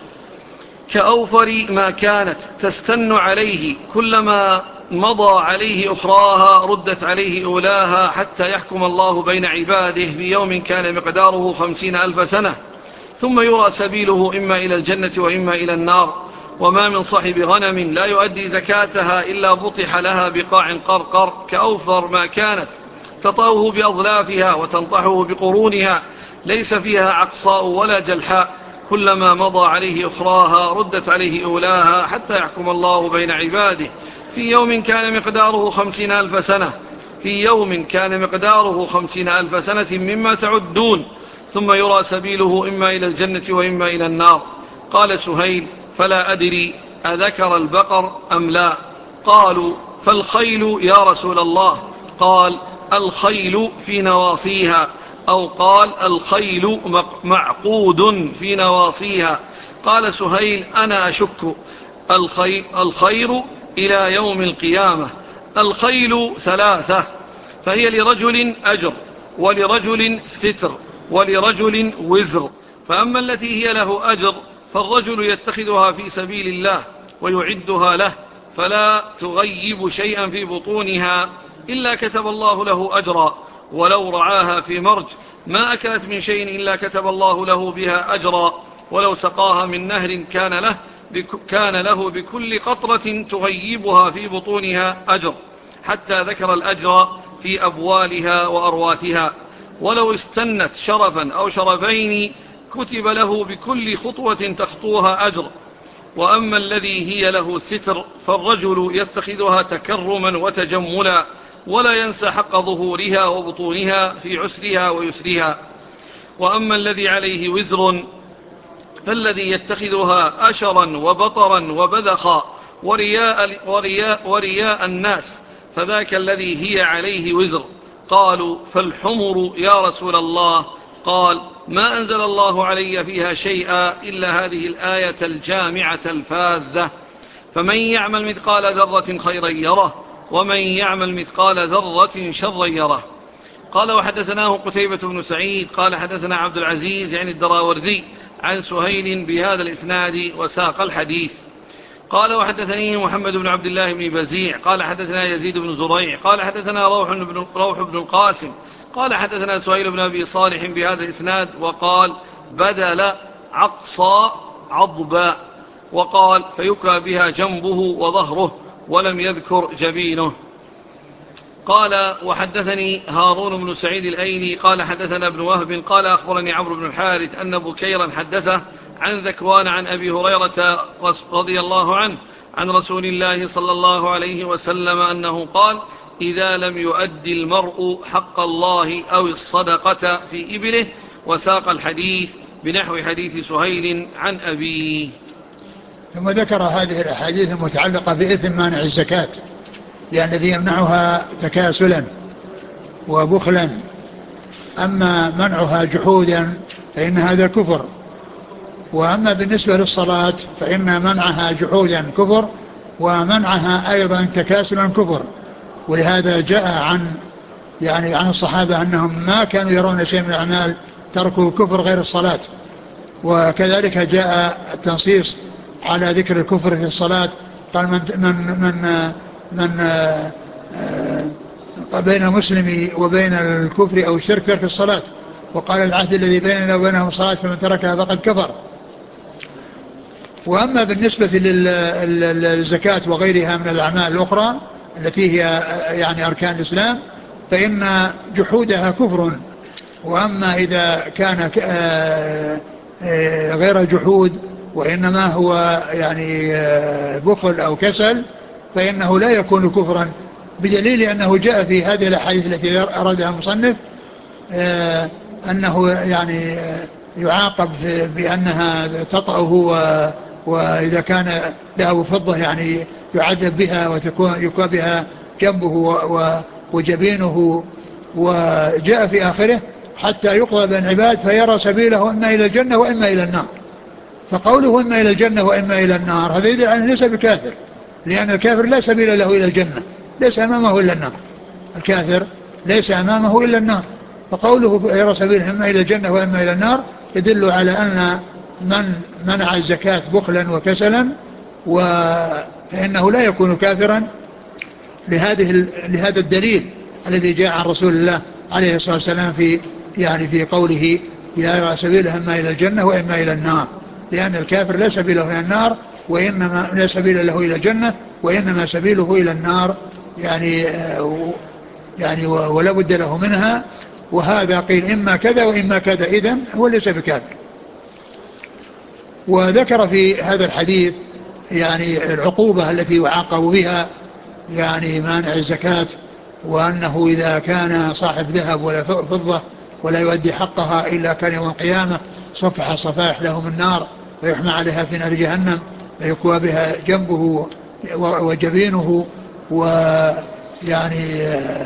كأوفر ما كانت تستن عليه، كلما مضى عليه أخراها ردت عليه أولاها حتى يحكم الله بين عباده في يوم كان مقداره 50,000 سنة، ثم يرى سبيله إما إلى الجنة وإما إلى النار. وما من صاحب غنم لا يؤدي زكاتها إلا بطح لها بقاع قرقر كأوفر ما كانت تطأه بأظلافها وتنطحه بقرونها، ليس فيها عقصاء ولا جلحاء، كلما مضى عليه أخراها ردت عليه أولاها حتى يحكم الله بين عباده في يوم كان مقداره 50,000 سنة، في يوم كان مقداره 50,000 سنة مما تعدون، ثم يرى سبيله إما إلى الجنة وإما إلى النار. قال سهيل فلا أدري أذكر البقر أم لا؟ قالوا فالخيل يا رسول الله؟ قال الخيل في نواصيها، أو قال الخيل معقود في نواصيها. قال سهيل أنا أشك، الخير إلى يوم القيامة. الخيل 3: فهي لرجل أجر ولرجل ستر ولرجل وزر. فأما التي هي له أجر فالرجل يتخذها في سبيل الله ويعدها له فلا تغيب شيئا في بطونها إلا كتب الله له أجرا، ولو رعاها في مرج ما أكلت من شيء إلا كتب الله له بها أجرا، ولو سقاها من نهر كان له بكل قطرة تغيبها في بطونها أجر، حتى ذكر الأجر في أبوالها وأرواثها. ولو استنت شرفا أو شرفين كتب له بكل خطوة تخطوها أجر. وأما الذي هي له ستر فالرجل يتخذها تكرما وتجملا ولا ينسى حق ظهورها وبطونها في عسرها ويسرها. وأما الذي عليه وزر فالذي يتخذها أشرا وبطرا وبذخا ورياء الناس، فذاك الذي هي عليه وزر. قالوا فالحمر يا رسول الله؟ قال ما أنزل الله علي فيها شيئا إلا هذه الآية الجامعة الفاذة: فمن يعمل مثقال ذرة خيرا يره ومن يعمل مثقال ذرة شرا يره. قال وحدثناه قتيبة بن سعيد قال حدثنا عبد العزيز يعني الدراوردي عن سهيل بهذا الإسناد وساق الحديث. قال وحدثني محمد بن عبد الله بن بزيع قال حدثنا يزيد بن زريع قال حدثنا روح بن القاسم قال حدثنا سهيل بن أبي صالح بهذا الإسناد وقال بدل عقصى عضبا، وقال فيكى بها جنبه وظهره، ولم يذكر جبينه. قال وحدثني هارون بن سعيد الأيلي قال حدثنا ابن وهب قال أخبرني عمرو بن الحارث أن بكيرا حدثه عن ذكوان عن أبي هريرة رضي الله عنه عن رسول الله صلى الله عليه وسلم أنه قال: إذا لم يؤدي المرء حق الله أو الصدقة في إبله. وساق الحديث بنحو حديث سهيل عن أبيه. ثم ذكر هذه الأحاديث المتعلقة بإثم مانع الزكاة، لأن الذي يمنعها تكاسلا وبخلا، أما منعها جحودا فإن هذا كفر. وأما بالنسبة للصلاة فإن منعها جحودا كفر، ومنعها أيضا تكاسلا كفر. ولهذا جاء عن الصحابة أنهم ما كانوا يرون شيء من الأعمال تركوا كفر غير الصلاة. وكذلك جاء التنصيص على ذكر الكفر في الصلاة، قال من بين المسلم وبين الكفر أو الشرك ترك الصلاة، وقال العهد الذي بيننا وبينهم الصلاة فمن تركها فقد كفر. وأما بالنسبة للزكاة وغيرها من الأعمال الأخرى التي هي يعني أركان الإسلام فإن جحودها كفر. وأما إذا كان غير جحود وإنما هو يعني بخل أو كسل فإنه لا يكون كفرا، بدليل أنه جاء في هذه الأحاديث التي أرادها المصنف أنه يعني يعاقب بأنها تطأه، وإذا كان ذهب فضة يعني يعذب بها ويكوى بها جنبه وجبينه. وجاء في آخره حتى يقضى بين العباد فيرى سبيله إما إلى الجنة وإما إلى النار. فقوله إما إلى الجنة وإما إلى النار هذا يدل على ليس بكافر، لأن الكافر لا سبيل له إلى الجنة، ليس أمامه إلا النار. الكافر ليس أمامه إلا النار، فقوله يرى سبيله إما إلى الجنة وإما إلى النار يدل على أن من منع الزكاة بخلا وكسلا فإنه لا يكون كافرا لهذا الدليل الذي جاء عن رسول الله عليه الصلاة والسلام في قوله يرى سبيله إما إلى الجنة وإما إلى النار، لأن الكافر لا سبيله إلى النار وإنما لا سبيل له إلى الجنة وإنما سبيله إلى النار، يعني ولا بد له منها. وهذا قيل إما كذا وإما كذا، إذن هو ليس بكافر. وذكر في هذا الحديث يعني العقوبة التي يعاقب بها يعني مانع الزكاة، وأنه إذا كان صاحب ذهب ولا فضة ولا يؤدي حقها إلا كان يوم القيامة صفح صفائح له من نار ويحمى عليها في نار جهنم فيكوى بها جنبه وجبينه، ويعني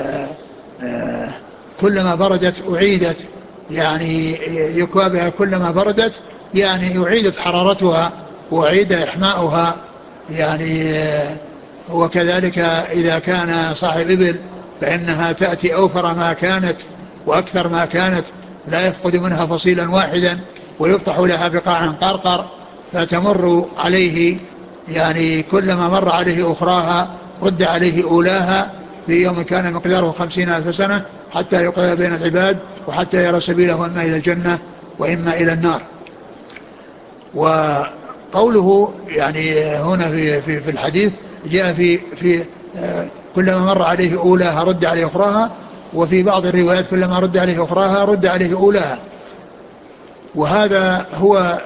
كلما بردت أعيدت، يعني يكوى بها كلما بردت يعني أعيدت حرارتها وأعيد إحماؤها يعني. وكذلك إذا كان صاحب إبل فإنها تأتي أوفر ما كانت وأكثر ما كانت، لا يفقد منها فصيلا واحدا ويفتح لها بقاعا قرقر فتمر عليه، يعني كلما مر عليه أخراها رد عليه أولاها في يوم كان مقداره 50,000 سنة حتى يقضى بين العباد وحتى يرى سبيله إما إلى الجنة وإما إلى النار. وقوله يعني هنا في الحديث جاء في كلما مر عليه أولاها رد عليه أخراها، وفي بعض الروايات كلما رد عليه أخراها رد عليه أولاها. وهذا هو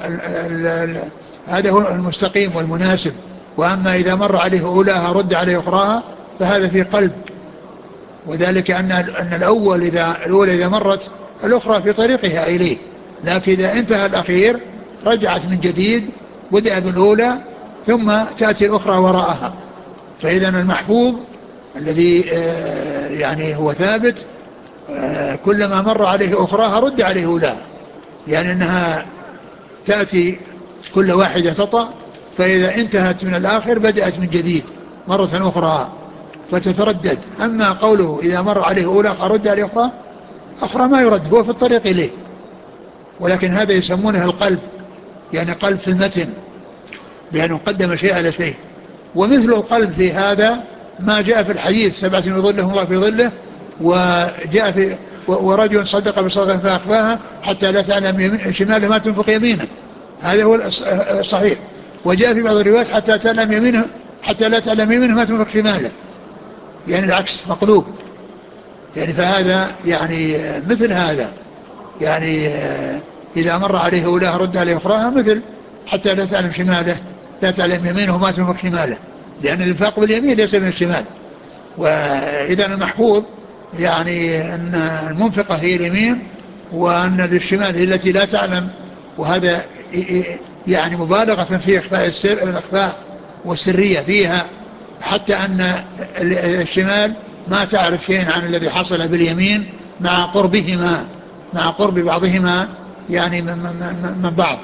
المستقيم والمناسب. وأما إذا مر عليه أولاها رد عليه أخراها فهذا في قلب، وذلك أن الأولى إذا مرت الأخرى في طريقها إليه، لكن إذا انتهى الأخير رجعت من جديد، بدأ بالأولى ثم تأتي الأخرى وراءها. فإذا المحفوظ الذي يعني هو ثابت كلما مر عليه أخراها رد عليه أولاها، يعني أنها تأتي كل واحدة تطأ، فإذا انتهت من الآخر بدأت من جديد مرة أخرى فتتردد. أما قوله إذا مر عليه أولى رد عليه أخرى ما يرد، هو في الطريق إليه. ولكن هذا يسمونه القلب، يعني قلب في المتن بأنه قدم شيء على شيء. ومثل القلب في هذا ما جاء في الحديث 7 يظلهم الله في ظله، وجاء في ورجل صدق بصدقة فأخفاها حتى لا تعلم شماله ما تنفق يمينه، هذا هو الصحيح. وجاء في بعض الروايات حتى لا تعلم يمينه ما تنفق شماله، يعني العكس مقلوب. يعني فهذا يعني مثل هذا، يعني إذا مر عليه أولاه رد عليه أخراها، مثل حتى لا تعلم شماله لا تعلم يمينه ما تنفق شماله، لأن الإنفاق باليمين ليس من الشمال. وإذا المحفوظ يعني أن المنفقة هي اليمين، وأن للشمال هي التي لا تعلم، وهذا يعني مبالغة في إخفاء الأخفاء والسرية فيها، حتى أن الشمال ما تعرف شيء عن الذي حصل باليمين مع قرب بعضهما يعني من بعض.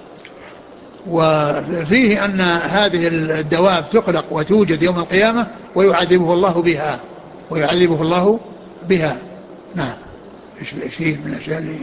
وفيه أن هذه الدواب تخلق وتوجد يوم القيامة ويعذبه الله بها. نعم. ايش فيه من الاشياء اللي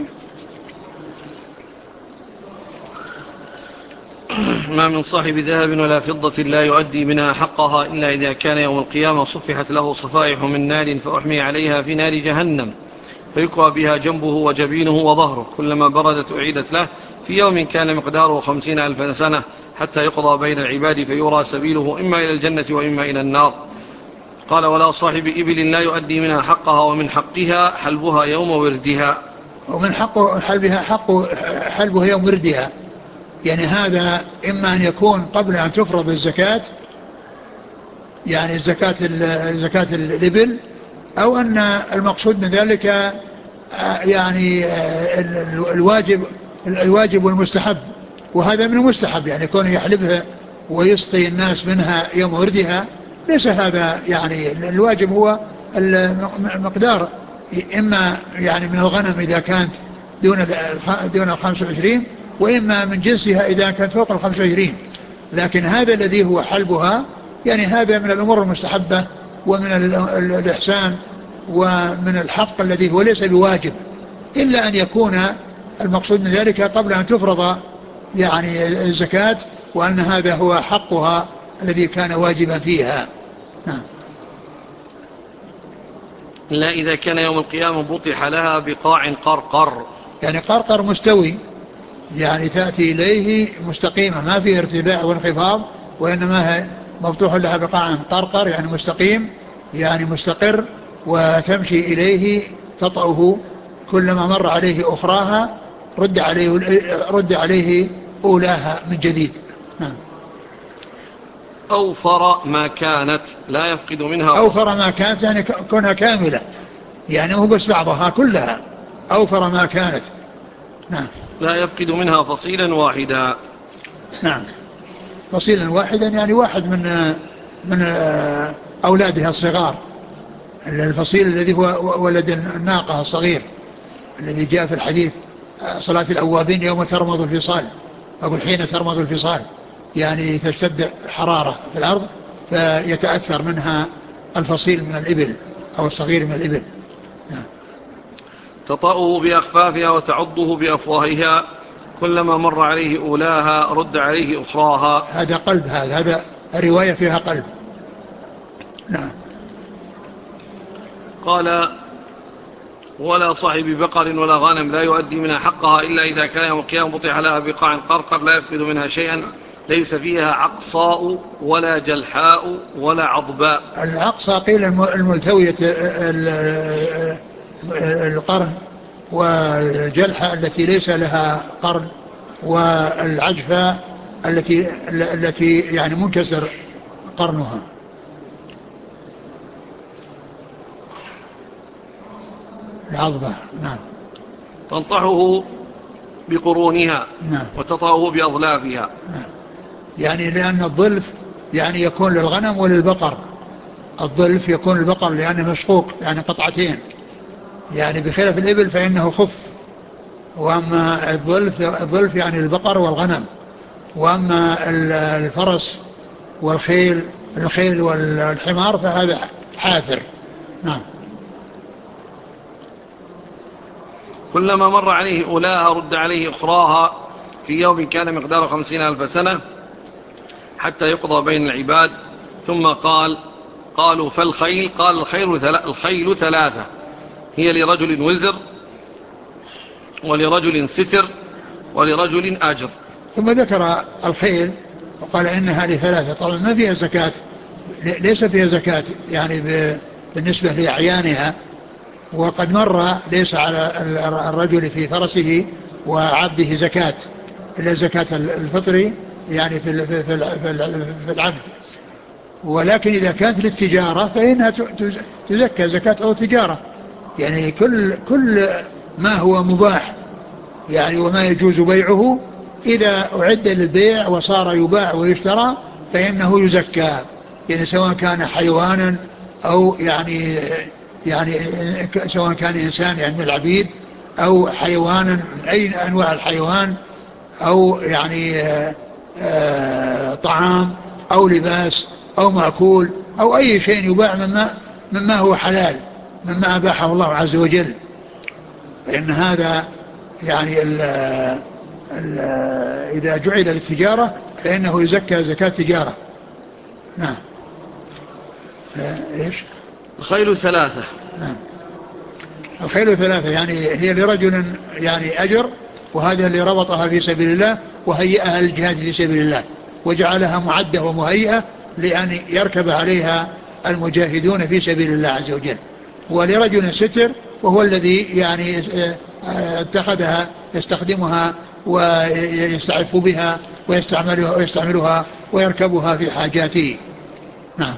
ما من صاحب ذهب ولا فضة لا يؤدي منها حقها إلا إذا كان يوم القيامة صفحت له صفائح من نار فأحمي عليها في نار جهنم فيكوى بها جنبه وجبينه وظهره، كلما بردت أعيدت له في يوم كان مقداره 50,000 سنة حتى يقضى بين العباد فيرى سبيله إما إلى الجنة وإما إلى النار. قال ولا صاحب إبل لا يؤدي منها حقها ومن حقها حلبها يوم وردها. ومن حق حلبها يوم وردها، يعني هذا إما أن يكون قبل أن تفرض الزكاة، يعني زكاة الإبل، أو أن المقصود من ذلك يعني الواجب والمستحب، وهذا من المستحب، يعني كونه يحلبها ويسقي الناس منها يوم وردها ليس هذا، يعني الواجب هو المقدار، إما يعني من الغنم إذا كانت دون 25، وإما من جنسها إذا كانت فوق 25. لكن هذا الذي هو حلبها يعني هذا من الأمور المستحبة ومن الإحسان ومن الحق الذي هو ليس بواجب، إلا أن يكون المقصود من ذلك قبل أن تفرض يعني الزكاة، وأن هذا هو حقها الذي كان واجبا فيها. نعم. إلا إذا كان يوم القيامة بطح لها بقاع قرقر، يعني قرقر مستوي، يعني تأتي إليه مستقيمة ما فيه ارتفاع وانخفاض، وإنما هي مفتوح لها بقاع قرقر، يعني مستقيم يعني مستقر، وتمشي إليه تطأه كلما مر عليه أخراها رد عليه أولاها من جديد. نعم. أوفر ما كانت لا يفقد منها أوفر ما كانت يعني كونها كاملة، يعني هو بس بعضها كلها أوفر ما كانت. نعم. لا يفقد منها فصيلا واحدا. نعم. فصيلا واحدا يعني واحد من أولادها الصغار، الفصيل الذي هو ولد الناقة الصغير الذي جاء في الحديث صلاة الأوابين يوم ترمض الفصال، أقول حين ترمض الفصال، يعني تشتد حرارة في الأرض فيتأثر منها الفصيل من الإبل أو الصغير من الإبل. تطأه بأخفافها وتعضه بأفواهها، كلما مر عليه أولاها رد عليه أخراها. هذا قلب، هذا الرواية فيها قلب. نعم. قال ولا صاحب بقر ولا غنم لا يؤدي منها حقها إلا إذا كان يوم القيامة بطح لها بقاع قرقر لا يفقد منها شيئا ليس فيها عقصاء ولا جلحاء ولا عضباء. العقصى قيل الملتوية القرن، والجلحة التي ليس لها قرن، والعجفة التي يعني منكسر قرنها. العضبة. نعم. تنطحه بقرونها. نعم. وتطأه بأظلافها. نعم. يعني لأن الظلف يعني يكون للغنم وللبقر، الظلف يكون للبقر لأنه مشقوق يعني قطعتين، يعني بخلاف الإبل فإنه خف. وأما الظلف يعني البقر والغنم. وأما الفرس الخيل والحمار فهذا حافر. نعم. كلما مر عليه أولاها رد عليه أخراها في يوم كان مقداره 50,000 سنة حتى يقضى بين العباد. ثم قالوا فالخيل؟ قال الخيل 3، هي لرجل وزر، ولرجل ستر، ولرجل أجر. ثم ذكر الخيل وقال إنها ل3. طبعا ما فيها زكاة، ليس فيها زكاة يعني بالنسبة لأعيانها. وقد مر ليس على الرجل في فرسه وعبده زكاة إلا زكاة الفطر يعني في العبد. ولكن إذا كانت للتجارة فإنها تزكى زكاة أو تجارة. يعني كل ما هو مباح يعني وما يجوز بيعه إذا أعد للبيع وصار يباع ويشترى فإنه يزكى. يعني سواء كان حيوانا أو يعني سواء كان إنسان يعني من العبيد أو حيوانا من أي أنواع الحيوان أو يعني طعام أو لباس أو مأكول أو أي شيء يباع مما هو حلال مما أباحه الله عز وجل. فإن هذا يعني إذا جعل للتجارة فإنه يزكى زكاة تجارة. نعم. إيش؟ الخيل 3. نعم. الخيل 3 يعني هي لرجل يعني أجر، وهذا اللي ربطها في سبيل الله وهيئها للجهاد في سبيل الله وجعلها معدة ومهيئة لأن يركب عليها المجاهدون في سبيل الله عز وجل. ولرجل ستر وهو الذي يعني اتخذها يستخدمها ويستعف بها ويستعملها ويركبها في حاجاته. نعم.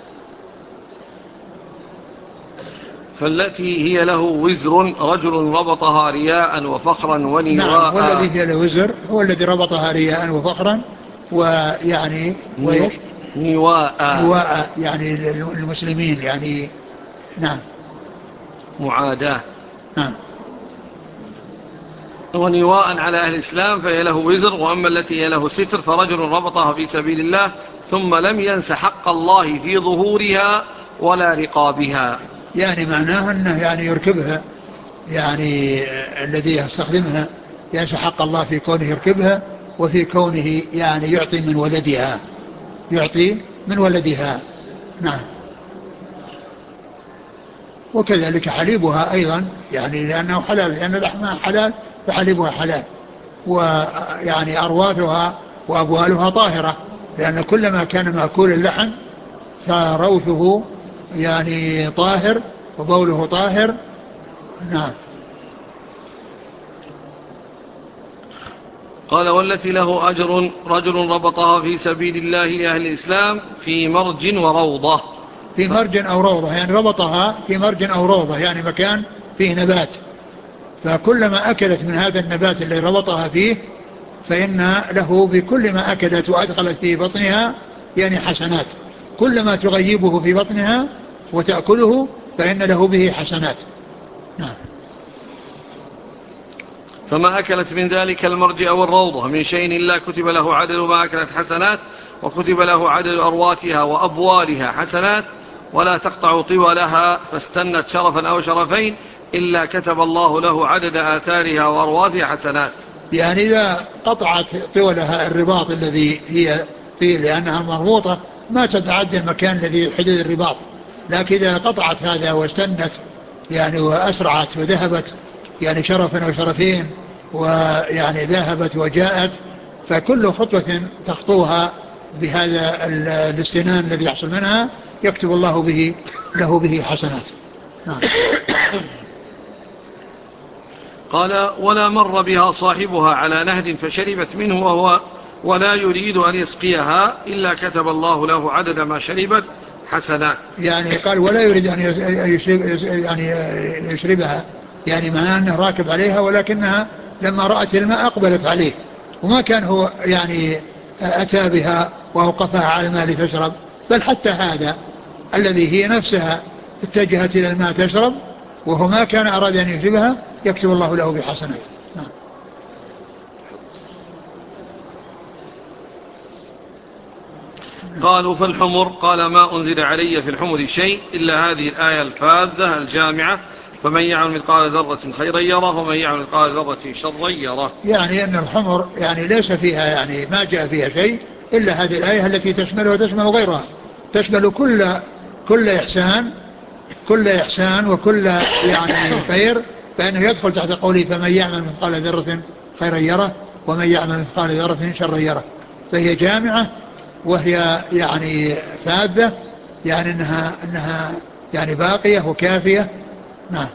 فالتي هي له وزر رجل ربطها رياء وفخرا ونواء. نعم. والذي هي له وزر هو الذي ربطها رياء وفخرا ويعني وإيش؟ نواء يعني المسلمين يعني. نعم. معاداة. نعم. ونواء على أهل الإسلام فهي له وزر. وأما التي هي له ستر فرجل ربطها في سبيل الله ثم لم ينس حق الله في ظهورها ولا رقابها. يعني معناه أنه يعني يركبها يعني الذي يستخدمها ينسى حق الله في كونه يركبها وفي كونه يعني يعطي من ولدها. نعم. وكذلك حليبها أيضا يعني لأنه حلال، لأن لحمها حلال فحليبها حلال. ويعني أرواثها وأبوالها طاهرة، لأن كلما كان مأكول اللحم فروثه يعني طاهر وبوله طاهر. نعم. قال والتي له أجر رجل ربطها في سبيل الله لأهل الإسلام في مرج وروضة. في مرج أو روضة يعني ربطها في مرج أو روضة يعني مكان فيه نبات، فكلما أكلت من هذا النبات اللي ربطها فيه فإن له بكل ما أكلت وأدخلت في بطنها يعني حسنات. كلما تغيبه في بطنها وتأكله فإن له به حسنات. نعم. فما أكلت من ذلك المرج أو الروضة من شيء إلا كتب له عدد ما أكلت حسنات، وكتب له عدد أرواتها وأبوالها حسنات، ولا تقطع طولها فاستنت شرفا أو شرفين إلا كتب الله له عدد آثارها وأرواتها حسنات. يعني إذا قطعت طولها الرباط الذي هي فيه لأنها مربوطة ما تتعدى المكان الذي يحدد الرباط، لكن إذا قطعت هذا واستنت يعني وأسرعت وذهبت يعني شرفا أو شرفين ويعني ذهبت وجاءت، فكل خطوة تخطوها بهذا الاستنان الذي يحصل منها يكتب الله له به حسنات. نعم. قال ولا مر بها صاحبها على نهر فشربت منه ولا يريد أن يسقيها إلا كتب الله له عدد ما شربت حسنات. يعني قال ولا يريد أن يشربها يعني معناه أنه راكب عليها ولكنها لما رأت الماء أقبلت عليه وما كان هو يعني أتى بها وأوقفها على الماء لتشرب، بل حتى هذا الذي هي نفسها اتجهت إلى الماء تشرب وهو ما كان أراد أن يجلبها يكتب الله له بحسنات. نعم. قالوا فالحمر؟ قال ما أنزل علي في الحمر شيء إلا هذه الآية الفاذة الجامعة فمن يعمل مثقال ذرة خيرا يره ومن يعمل مثقال ذرة شرا يره. يعني أن الحمر يعني ليس فيها يعني ما جاء فيها شيء إلا هذه الآية التي تشمل وتشمل غيرها، تشمل كل إحسان وكل يعني خير، فإنه يدخل تحت قوله فمن يعمل مثقال ذرة خيرا يره ومن يعمل مثقال ذرة شرا يره. فهي جامعة وهي يعني فاذة، يعني أنها يعني باقية وكافية. نعم.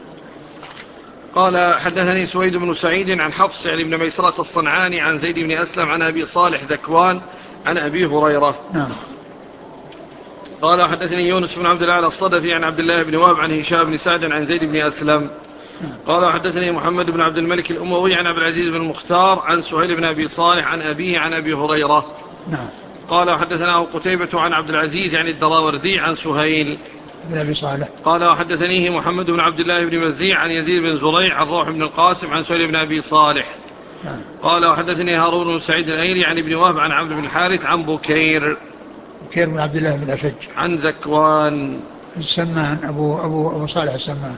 قال حدثني سويد بن سعيد عن حفص يعني بن ميسرة الصنعاني عن زيد بن أسلم عن أبي صالح ذكوان عن أبي هريرة. نعم. قال حدثني يونس بن عبد الله الصدفي عن عبد الله بن وهب عن هشام بن سعد عن زيد بن أسلم. قال حدثني محمد بن عبد الملك الأموي عن عبد العزيز بن المختار عن سهيل بن أبي صالح عن أبيه عن أبي هريرة. نعم. قال حدثنا قتيبة عن عبد العزيز عن الدراوردي عن سهيل بن أبي صالح. قال حدثنيه محمد بن عبد الله بن مزيع عن يزيد بن زريع عن روح بن القاسم عن سهيل بن أبي صالح. قال حدثني هارون بن سعيد الأيلي عن ابن وهب عن عبد بن الحارث عن بكير بن عبد الله بن أشج عن ذكوان السمان أبو صالح السمان.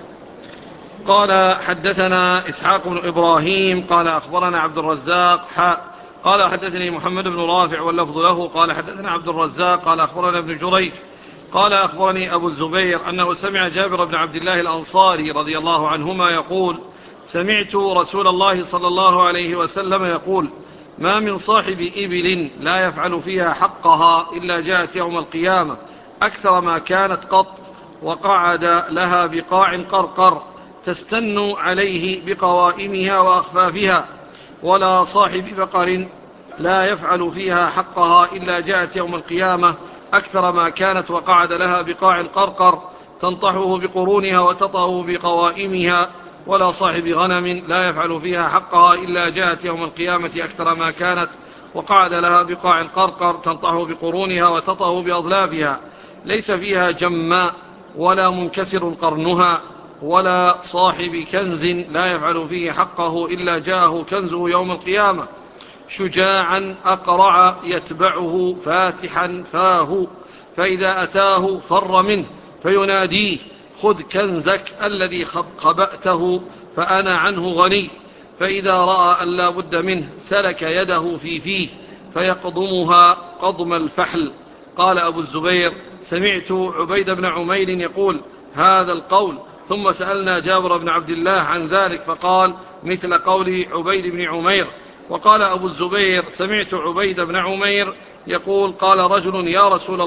قال حدثنا إسحاق بن إبراهيم قال أخبرنا عبد الرزاق قال حدثني محمد بن رافع واللفظ له قال حدثنا عبد الرزاق قال أخبرنا ابن جريج قال أخبرني أبو الزبير أنه سمع جابر بن عبد الله الأنصاري رضي الله عنهما يقول سمعت رسول الله صلى الله عليه وسلم يقول ما من صاحب إبل لا يفعل فيها حقها إلا جاءت يوم القيامة أكثر ما كانت قط وقعد لها بقاع قرقر تستن عليه بقوائمها وأخفافها ولا صاحب بقر لا يفعل فيها حقها إلا جاءت يوم القيامة أكثر ما كانت وقعد لها بقاع قرقر تنطحه بقرونها وتطأه بقوائمها ولا صاحب غنم لا يفعل فيها حقها إلا جاءت يوم القيامة أكثر ما كانت وقعد لها بقاع قرقر تنطحه بقرونها وتطأه بأظلافها ليس فيها جماء ولا منكسر قرنها ولا صاحب كنز لا يفعل فيه حقه إلا جاءه كنزه يوم القيامة شجاعا أقرع يتبعه فاتحا فاه فإذا أتاه فر منه فيناديه خذ كنزك الذي خبأته فأنا عنه غني فإذا رأى أن لا بد منه سلك يده في فيه فيقضمها قضم الفحل. قال أبو الزبير سمعت عبيد بن عمير يقول هذا القول ثم سألنا جابر بن عبد الله عن ذلك فقال مثل قول عبيد بن عمير. وقال أبو الزبير سمعت عبيد بن عمير يقول قال رجل يا رسول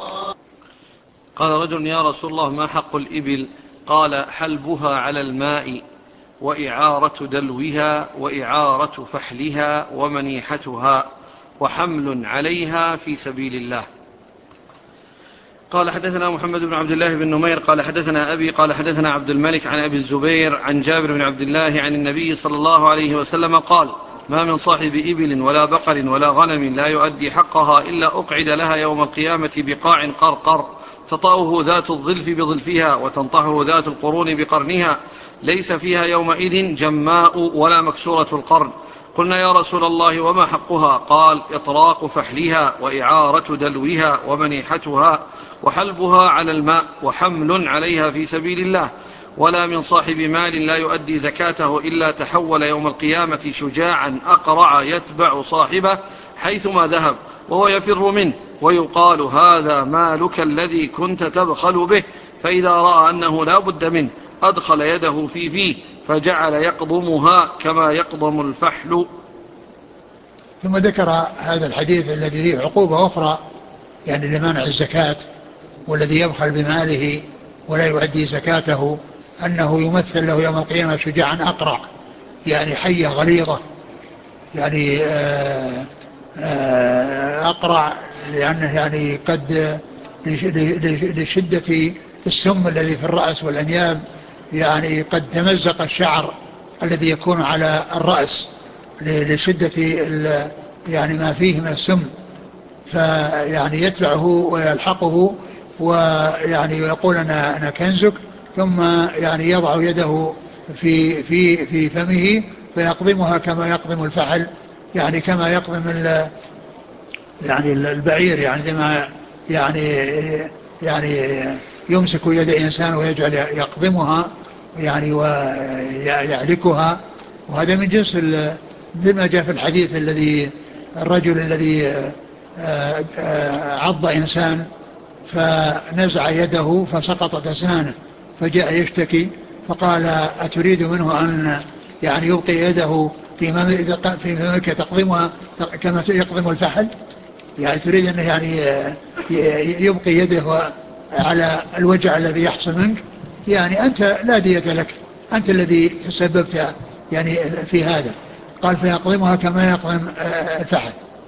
الله ما حق الإبل؟ قال حلبها على الماء وإعارة دلوها وإعارة فحلها ومنيحتها وحمل عليها في سبيل الله. قال حدثنا محمد بن عبد الله بن نمير قال حدثنا أبي قال حدثنا عبد الملك عن أبي الزبير عن جابر بن عبد الله عن النبي صلى الله عليه وسلم قال ما من صاحب إبل ولا بقر ولا غنم لا يؤدي حقها إلا أقعد لها يوم القيامة بقاع قرقر تطأه ذات الظلف بظلفها وتنطحه ذات القرون بقرنها ليس فيها يومئذ جماء ولا مكسورة القرن. قلنا يا رسول الله وما حقها؟ قال إطراق فحلها وإعارة دلوها ومنيحتها وحلبها على الماء وحمل عليها في سبيل الله. ولا من صاحب مال لا يؤدي زكاته إلا تحول يوم القيامة شجاعا أقرع يتبع صاحبه حيثما ذهب وهو يفر منه ويقال هذا مالك الذي كنت تبخل به فإذا رأى أنه لا بد منه أدخل يده في فيه فجعل يقضمها كما يقضم الفحل. ثم ذكر هذا الحديث الذي فيه عقوبة أخرى يعني لمنع الزكاة والذي يبخل بماله ولا يؤدي زكاته أنه يمثل له يوم القيامة شجاعا أقرع يعني حية غليظة يعني أقرع لأنه يعني قد لشدة السم الذي في الرأس والأنياب يعني قد تمزق الشعر الذي يكون على الرأس لشدة يعني ما فيه من السم فيعني يتبعه ويلحقه ويعني يقول أنا كنزك ثم يعني يضع يده في فمه فيقضمها كما يقضم الفحل، يعني كما يقضم يعني البعير، يعني زي يعني يعني يمسك يد إنسان ويجعل يقضمها يعني ويعلكها. وهذا من جنس مثل ما جاء في الحديث الذي الرجل الذي عض إنسان فنزع يده فسقطت أسنانه، فجاء يشتكي فقال أتريد منه أن يعني يبقي يده في فمك تقضمها كما يقضم الفحل؟ يعني تريد أنه يعني يبقي يده على الوجع الذي يحصل منك؟ يعني أنت لا دية لك، أنت الذي تسببت يعني في هذا. قال فيقضمها كما يقضم الفحل.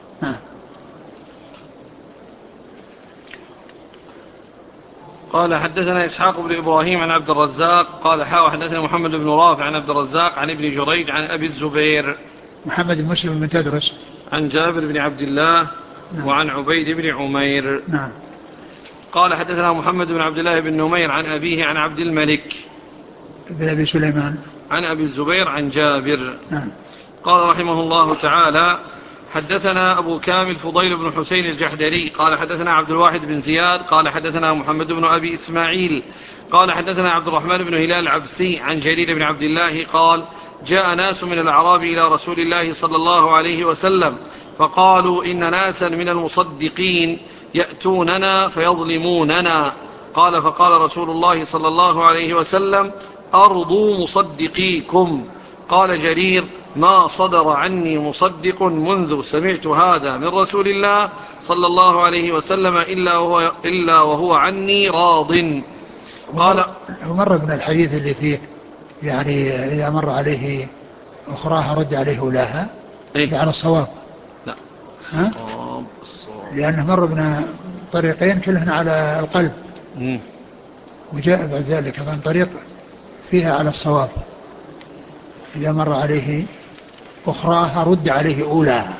قال حدثنا إسحاق بن إبراهيم عن عبد الرزاق قال حدثنا محمد بن رافع عن عبد الرزاق عن ابن جريج عن أبي الزبير محمد بن مسلم بن تدرس عن جابر بن عبد الله. نعم. وعن عبيد بن عمير. نعم. قال حدثنا محمد بن عبد الله بن نمير عن أبيه عن عبد الملك بن أبي سليمان عن أبي الزبير عن جابر. نعم. قال رحمه الله تعالى حدثنا أبو كامل فضيل بن حسين الجحدري قال حدثنا عبد الواحد بن زياد قال حدثنا محمد بن أبي إسماعيل قال حدثنا عبد الرحمن بن هلال العبسي عن جرير بن عبد الله قال جاء ناس من الأعراب إلى رسول الله صلى الله عليه وسلم فقالوا إن ناسا من المصدقين يأتوننا فيظلموننا. قال فقال رسول الله صلى الله عليه وسلم أرضوا مصدقيكم. قال جرير ما صدر عني مصدق منذ سمعت هذا من رسول الله صلى الله عليه وسلم إلا وهو عني راض. قال مر من الحديث اللي فيه يعني إذا مر عليه أخراها رد عليه أولاها إيه؟ على الصواب. لا ها؟ لأنه مر من طريقين كلهن على القلب. وجاء بعد ذلك من طريق فيها على الصواب إذا مر عليه أخراها رد عليه أولاها.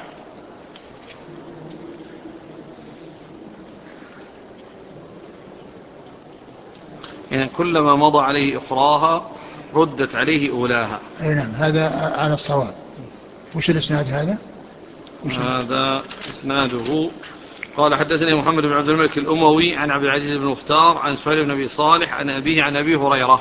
يعني كلما مضى عليه أخراها ردت عليه أولاها. أي نعم، هذا على الصواب. وش الإسناد هذا؟ هذا إسناده قال حدثني محمد بن عبد الملك الأموي عن عبد العزيز بن مختار عن سهيل بن أبي صالح عن أبيه عن أبي هريرة.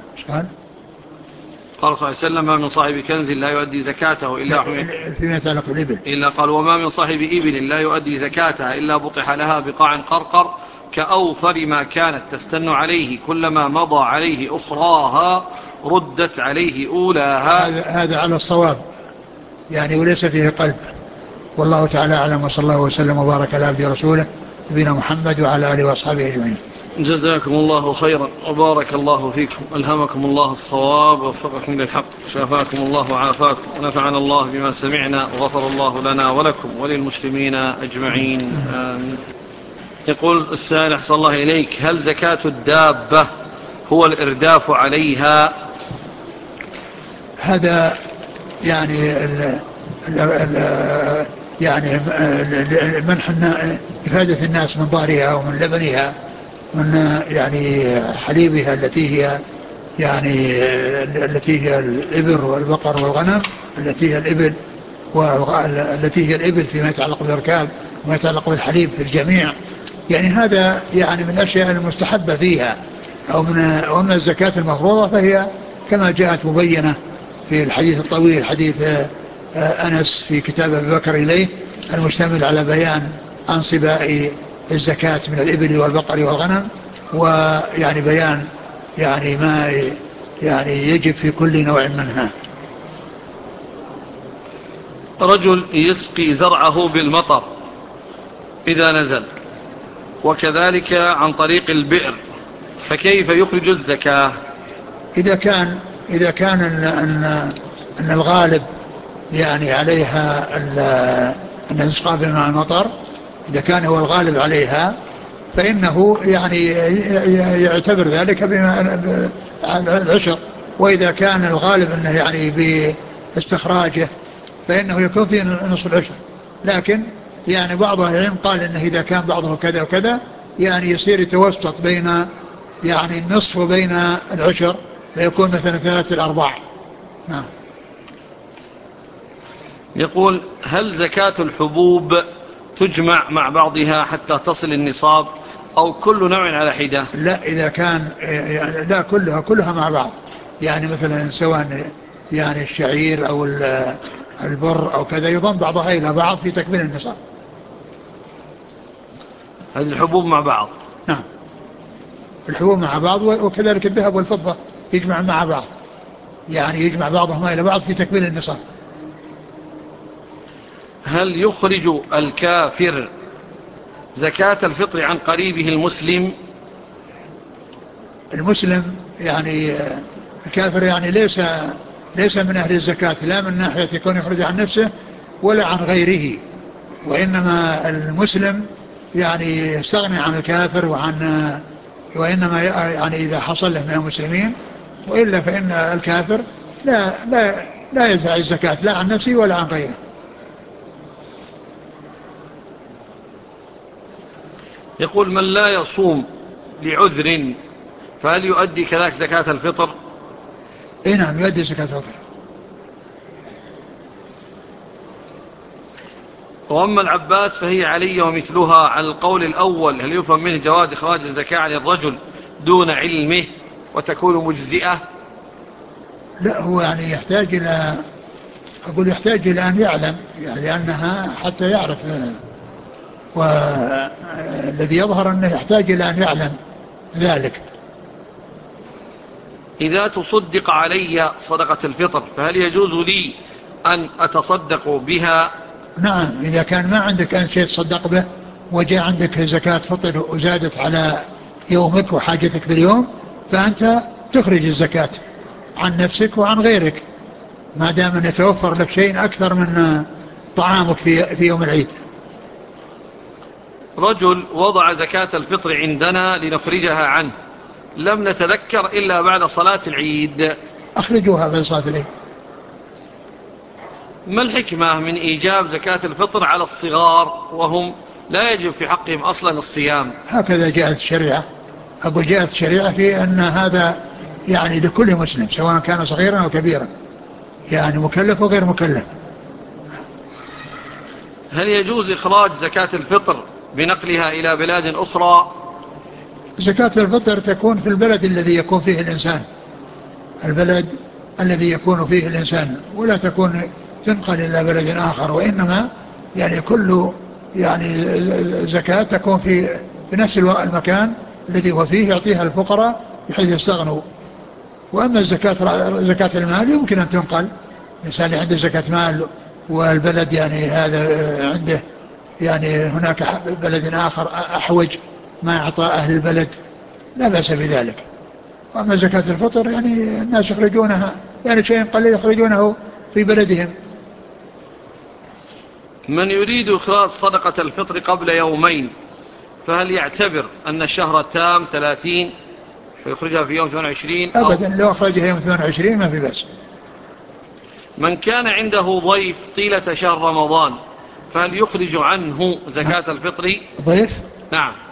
قال صلى الله عليه وسلم ما من صاحب كنز لا يؤدي زكاته إلا فيما يتعلق بالإبل إلا قال وما من صاحب إبل لا يؤدي زكاتها إلا بطح لها بقاع قرقر كأوفر ما كانت تستن عليه كلما مضى عليه أخراها ردت عليه أولاها. هذا على الصواب يعني وليس فيه قلب. والله تعالى أعلم، وصلى الله وسلم وبارك على عبده ورسوله نبينا محمد وعلى آله وأصحابه أجمعين. جزاكم الله خيرا وبارك الله فيكم، ألهمكم الله الصواب ووفقكم للحق، شافاكم الله وعافاكم، ونفعنا الله بما سمعنا، وغفر الله لنا ولكم وللمسلمين أجمعين. يقول السائل أحسن الله إليك، هل زكاة الدابة هو الإرداف عليها؟ هذا يعني يعني منح إفادة الناس من ظهرها ومن لبنها من يعني حليبها التي هي يعني التي هي الإبل والبقر والغنم، التي هي الإبل والتي هي الإبل فيما يتعلق بالركاب وما يتعلق بالحليب في الجميع. يعني هذا يعني من الأشياء المستحبة فيها ومن الزكاة المفروضة، فهي كما جاءت مبينة في الحديث الطويل حديث أنس في كتاب أبي بكر إليه المشتمل على بيان أنصباء الزكاة من الإبل والبقر والغنم، ويعني بيان يعني ما يعني يجب في كل نوع منها. رجل يسقي زرعه بالمطر إذا نزل وكذلك عن طريق البئر، فكيف يخرج الزكاة؟ إذا كان أن الغالب يعني عليها أن يسقى بماء المطر، إذا كان هو الغالب عليها فإنه يعني يعتبر ذلك بالعشر. وإذا كان الغالب أنه يعني باستخراجه فإنه يكون فيه نصف العشر. لكن يعني بعض العلم قال أنه إذا كان بعضه كذا وكذا يعني يصير يتوسط بين يعني النصف بين العشر فيكون مثلا 3/4. نعم. يقول: هل زكاة الحبوب تجمع مع بعضها حتى تصل النصاب أو كل نوع على حدة؟ لا، إذا كان يعني لا، كلها مع بعض. يعني مثلا سواء يعني الشعير أو البر أو كذا يضم بعضها إلى بعض في تكميل النصاب. هذه الحبوب مع بعض. نعم، الحبوب مع بعض، وكذلك الذهب والفضة يجمع مع بعض، يعني يجمع بعضهما إلى بعض في تكميل النصاب. هل يخرج الكافر زكاة الفطر عن قريبه المسلم؟ المسلم يعني الكافر يعني ليس من أهل الزكاة، لا من ناحية يكون يخرج عن نفسه ولا عن غيره، وإنما المسلم يعني يستغني عن الكافر وإنما يعني إذا حصل له من المسلمين، وإلا فإن الكافر لا يدفع الزكاة لا عن نفسه ولا عن غيره. يقول: من لا يصوم لعذر فهل يؤدي كذلك زكاة الفطر؟ إيه نعم، يؤدي زكاة الفطر. وأما العباس فهي علي ومثلها. على القول الأول هل يفهم منه جواز إخراج الزكاة عن الرجل دون علمه وتكون مجزئة؟ لا، هو يعني يحتاج إلى أن يعلم، يعني لأنها حتى يعرف، والذي يظهر أنه يحتاج إلى أن يعلم ذلك. إذا تصدق علي صدقة الفطر فهل يجوز لي أن أتصدق بها؟ نعم، إذا كان ما عندك أنت شيء تصدق به وجاء عندك زكاة فطر وزادت على يومك وحاجتك باليوم، فأنت تخرج الزكاة عن نفسك وعن غيرك، ما دام أن يتوفر لك شيء أكثر من طعامك في يوم العيد. رجل وضع زكاة الفطر عندنا لنخرجها عنه، لم نتذكر إلا بعد صلاة العيد، أخرجوها في صلاة العيد. ما الحكمة من إيجاب زكاة الفطر على الصغار وهم لا يجب في حقهم أصلا الصيام؟ هكذا جاءت الشريعة. أقول جاءت الشريعة في أن هذا يعني لكل مسلم سواء كان صغيرا أو كبيرا، يعني مكلف وغير مكلف. هل يجوز إخراج زكاة الفطر بنقلها إلى بلاد أخرى؟ زكاة الفطر تكون في البلد الذي يكون فيه الإنسان، البلد الذي يكون فيه الإنسان، ولا تنقل إلى بلد آخر، وإنما يعني كل يعني زكاة تكون في نفس المكان الذي هو فيه، يعطيها الفقراء بحيث يستغنوا. وأما زكاة المال يمكن أن تنقل، الإنسان اللي عنده زكاة مال والبلد يعني هذا عنده يعني هناك بلد آخر أحوج ما أعطى أهل البلد، لا بأس بذلك. وأما زكاة الفطر يعني الناس يخرجونها يعني شيء قليل يخرجونه في بلدهم. من يريد إخراج صدقة الفطر قبل يومين فهل يعتبر أن الشهر التام 30 فيخرجها في يوم 28 أو؟ أبدا، لو أخرجها يوم 22 ما في بأس. من كان عنده ضيف طيلة شهر رمضان فهل يخرج عنه زكاة الفطر؟ ضيف؟ نعم.